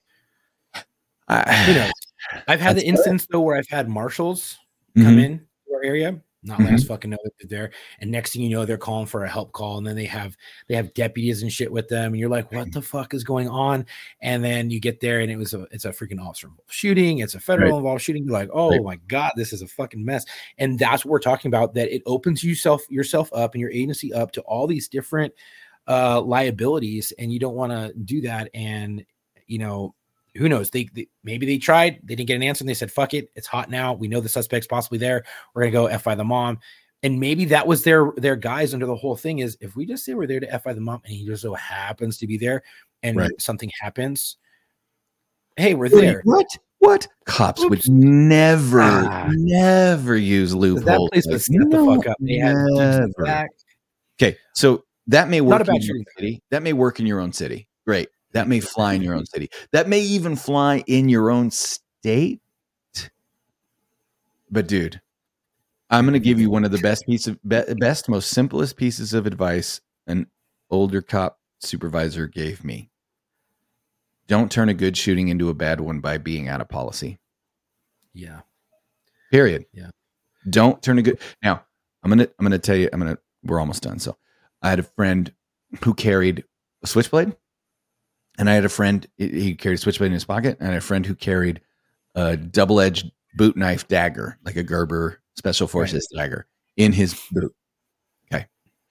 I've had the instance though where I've had marshals come in to our area, not last fucking know that they're there, and next thing you know, they're calling for a help call, and then they have deputies and shit with them, and you're like, what the fuck is going on? And then you get there, and it's a freaking officer involved shooting, it's a federal involved shooting. You're like, oh my god, this is a fucking mess. And that's what we're talking about, that it opens yourself up and your agency up to all these different liabilities, and you don't want to do that. And who knows? Maybe they tried, they didn't get an answer, and they said, fuck it, it's hot now. We know the suspect's possibly there. We're gonna go FI the mom. And maybe that was their guise under the whole thing, is if we just say we're there to FI the mom and he just so happens to be there and something happens, hey, we're there. What? Cops would never use loopholes. That place was set the fuck up. They had okay, so that may work in your city. That may work in your own city. Great. That may fly in your own city. That may even fly in your own state. But dude, I'm going to give you one of the best, most simplest pieces of advice an older cop supervisor gave me. Don't turn a good shooting into a bad one by being out of policy. Yeah. Period. Yeah. Don't turn a good. Now, I'm going to tell you, we're almost done. So I had a friend who carried a switchblade. And I had a friend, he carried a switchblade in his pocket, and I had a friend who carried a double-edged boot knife dagger, like a Gerber Special Forces dagger, in his boot. Okay.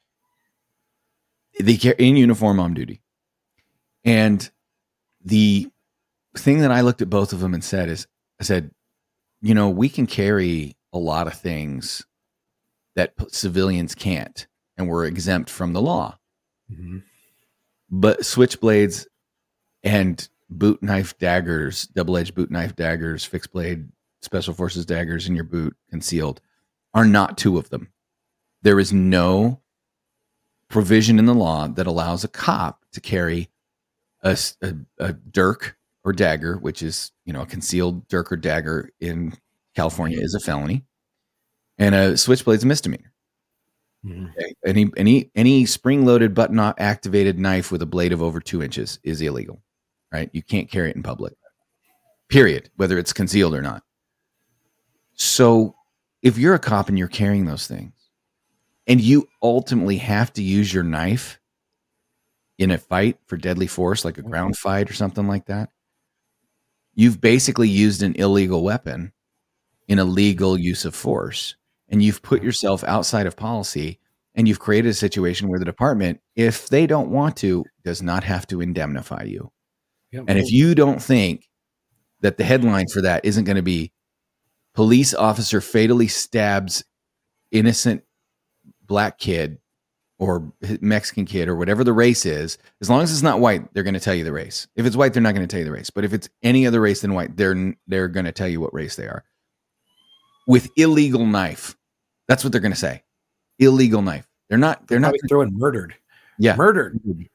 They carry in uniform on duty. And the thing that I looked at both of them and said is, I said, we can carry a lot of things that civilians can't, and we're exempt from the law. Mm-hmm. But switchblades and boot knife daggers, double-edged boot knife daggers, fixed blade, special forces daggers in your boot, concealed, are not two of them. There is no provision in the law that allows a cop to carry a dirk or dagger, which is, a concealed dirk or dagger in California is a felony, and a switchblade is a misdemeanor. Mm-hmm. Okay. Any spring-loaded, button-activated knife with a blade of over 2 inches is illegal. Right? You can't carry it in public, period, whether it's concealed or not. So if you're a cop and you're carrying those things and you ultimately have to use your knife in a fight for deadly force, like a ground fight or something like that, you've basically used an illegal weapon in a legal use of force, and you've put yourself outside of policy, and you've created a situation where the department, if they don't want to, does not have to indemnify you. Yep. And if you don't think that the headline for that isn't going to be police officer fatally stabs innocent black kid or Mexican kid or whatever the race is, as long as it's not white, they're going to tell you the race. If it's white, they're not going to tell you the race. But if it's any other race than white, they're going to tell you what race they are. With illegal knife, that's what they're going to say. Illegal knife. They're not throwing murdered. Yeah, murdered.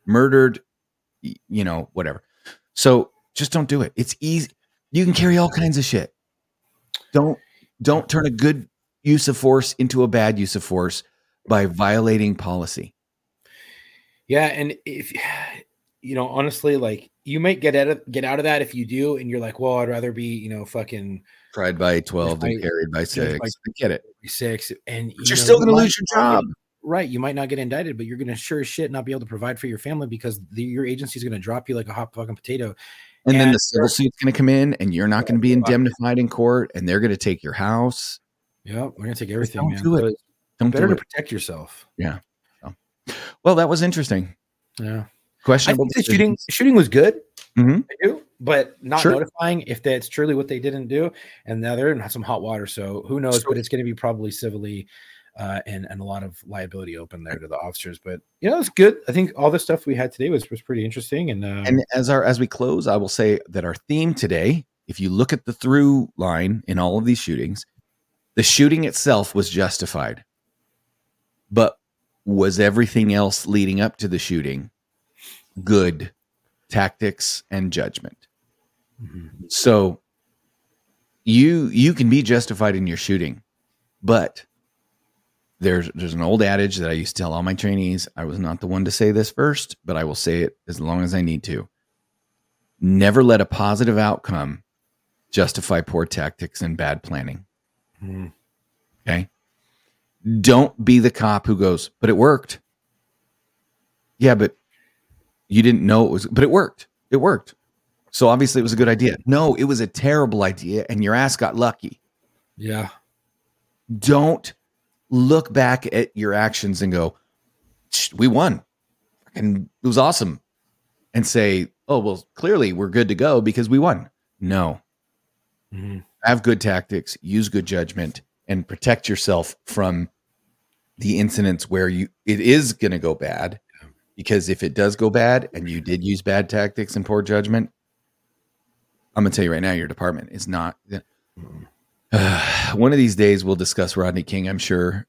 Whatever. So just don't do it. It's easy. You can carry all kinds of shit. Don't turn a good use of force into a bad use of force by violating policy. Yeah, and if honestly, like, you might get out of that if you do, and you're like, well, I'd rather be, fucking tried by 12 than carried by 6. I get it. 6, and you're still going to lose your job. right, you might not get indicted, but you're going to sure as shit not be able to provide for your family because your agency is going to drop you like a hot fucking potato. And then the civil suit's going to come in, and you're not going to be indemnified in court, and they're going to take your house. Yeah, we're going to take everything, Don't man. do it. Don't better do to it. protect yourself. Yeah. So, well, that was interesting. Yeah. Questionable. I think the shooting was good. Mm-hmm. I do, but not Sure. notifying if that's truly what they didn't do. And now they're in some hot water, so who knows? Sure. But it's going to be probably civilly and a lot of liability open there to the officers. But it's good. I think all the stuff we had today was pretty interesting. And as we close, I will say that our theme today, if you look at the through line in all of these shootings, the shooting itself was justified, but was everything else leading up to the shooting good tactics and judgment? Mm-hmm. So you can be justified in your shooting, but there's an old adage that I used to tell all my trainees. I was not the one to say this first, but I will say it as long as I need to. Never let a positive outcome justify poor tactics and bad planning. Mm-hmm. Okay. Don't be the cop who goes, but it worked. Yeah, but you didn't know it was, but it worked. It worked. So obviously it was a good idea. No, it was a terrible idea and your ass got lucky. Yeah. Don't look back at your actions and go, we won. And it was awesome. And say, oh, well, clearly we're good to go because we won. No. Mm-hmm. Have good tactics, use good judgment, and protect yourself from the incidents where it is going to go bad. Because if it does go bad and you did use bad tactics and poor judgment, I'm going to tell you right now, your department is not. One of these days we'll discuss Rodney King, I'm sure.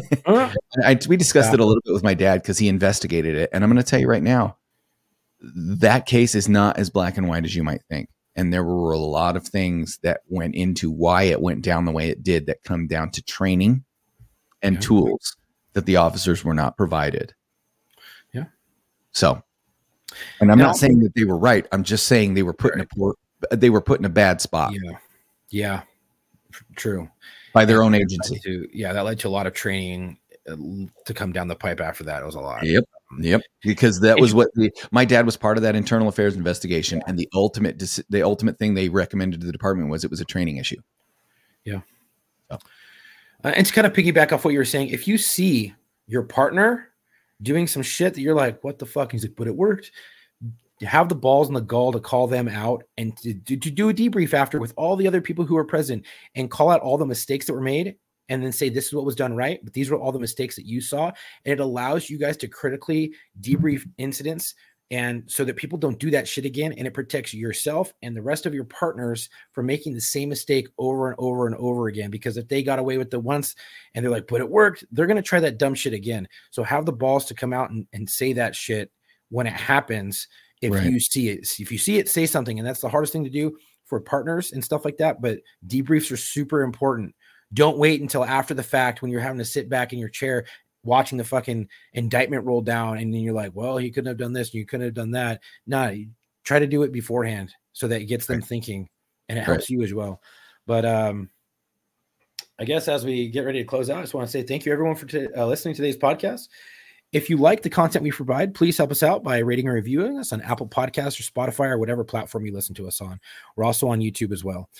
We discussed it a little bit with my dad because he investigated it. And I'm going to tell you right now, that case is not as black and white as you might think. And there were a lot of things that went into why it went down the way it did that come down to training and tools that the officers were not provided. Yeah. So, and I'm not saying that they were right. I'm just saying they were put in a bad spot. Yeah. Yeah. True. By their own agency. That led to a lot of training to come down the pipe after that. It was a lot. Yep. Because that was what my dad was part of that internal affairs investigation. And the ultimate thing they recommended to the department was it was a training issue. Yeah. So. And to kind of piggyback off what you were saying, if you see your partner doing some shit that you're like, what the fuck? He's like, but it worked. You have the balls and the gall to call them out and to do a debrief after with all the other people who were present and call out all the mistakes that were made and then say, this is what was done right, but these were all the mistakes that you saw. And it allows you guys to critically debrief incidents and so that people don't do that shit again. And it protects yourself and the rest of your partners from making the same mistake over and over and over again. Because if they got away with it once and they're like, but it worked, they're going to try that dumb shit again. So have the balls to come out and say that shit when it happens. If you see it, say something. And that's the hardest thing to do for partners and stuff like that. But debriefs are super important. Don't wait until after the fact when you're having to sit back in your chair watching the fucking indictment roll down. And then you're like, well, he couldn't have done this. And you couldn't have done that. No, you try to do it beforehand so that it gets them thinking and it helps you as well. But I guess as we get ready to close out, I just want to say thank you everyone for listening to today's podcast. If you like the content we provide, please help us out by rating or reviewing us on Apple Podcasts or Spotify or whatever platform you listen to us on. We're also on YouTube as well.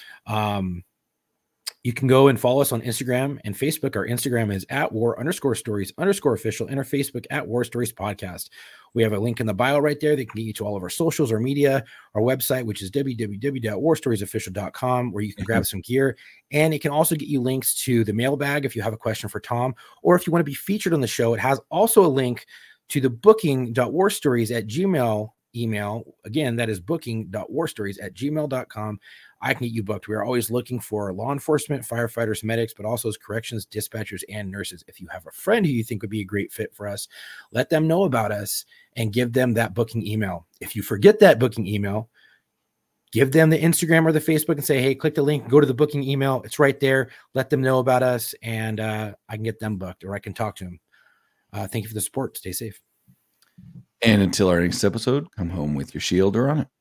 You can go and follow us on Instagram and Facebook. Our Instagram is @war_stories_official and our Facebook @WarStoriesPodcast. We have a link in the bio right there that can get you to all of our socials or media, our website, which is www.warstoriesofficial.com, where you can grab some gear. And it can also get you links to the mailbag if you have a question for Tom, or if you want to be featured on the show, it has also a link to the booking.warstories@gmail email. Again, that is booking.warstories@gmail.com. I can get you booked. We are always looking for law enforcement, firefighters, medics, but also as corrections, dispatchers, and nurses. If you have a friend who you think would be a great fit for us, let them know about us and give them that booking email. If you forget that booking email, give them the Instagram or the Facebook and say, hey, click the link, go to the booking email. It's right there. Let them know about us, and I can get them booked or I can talk to them. Thank you for the support. Stay safe. And until our next episode, come home with your shield or on it.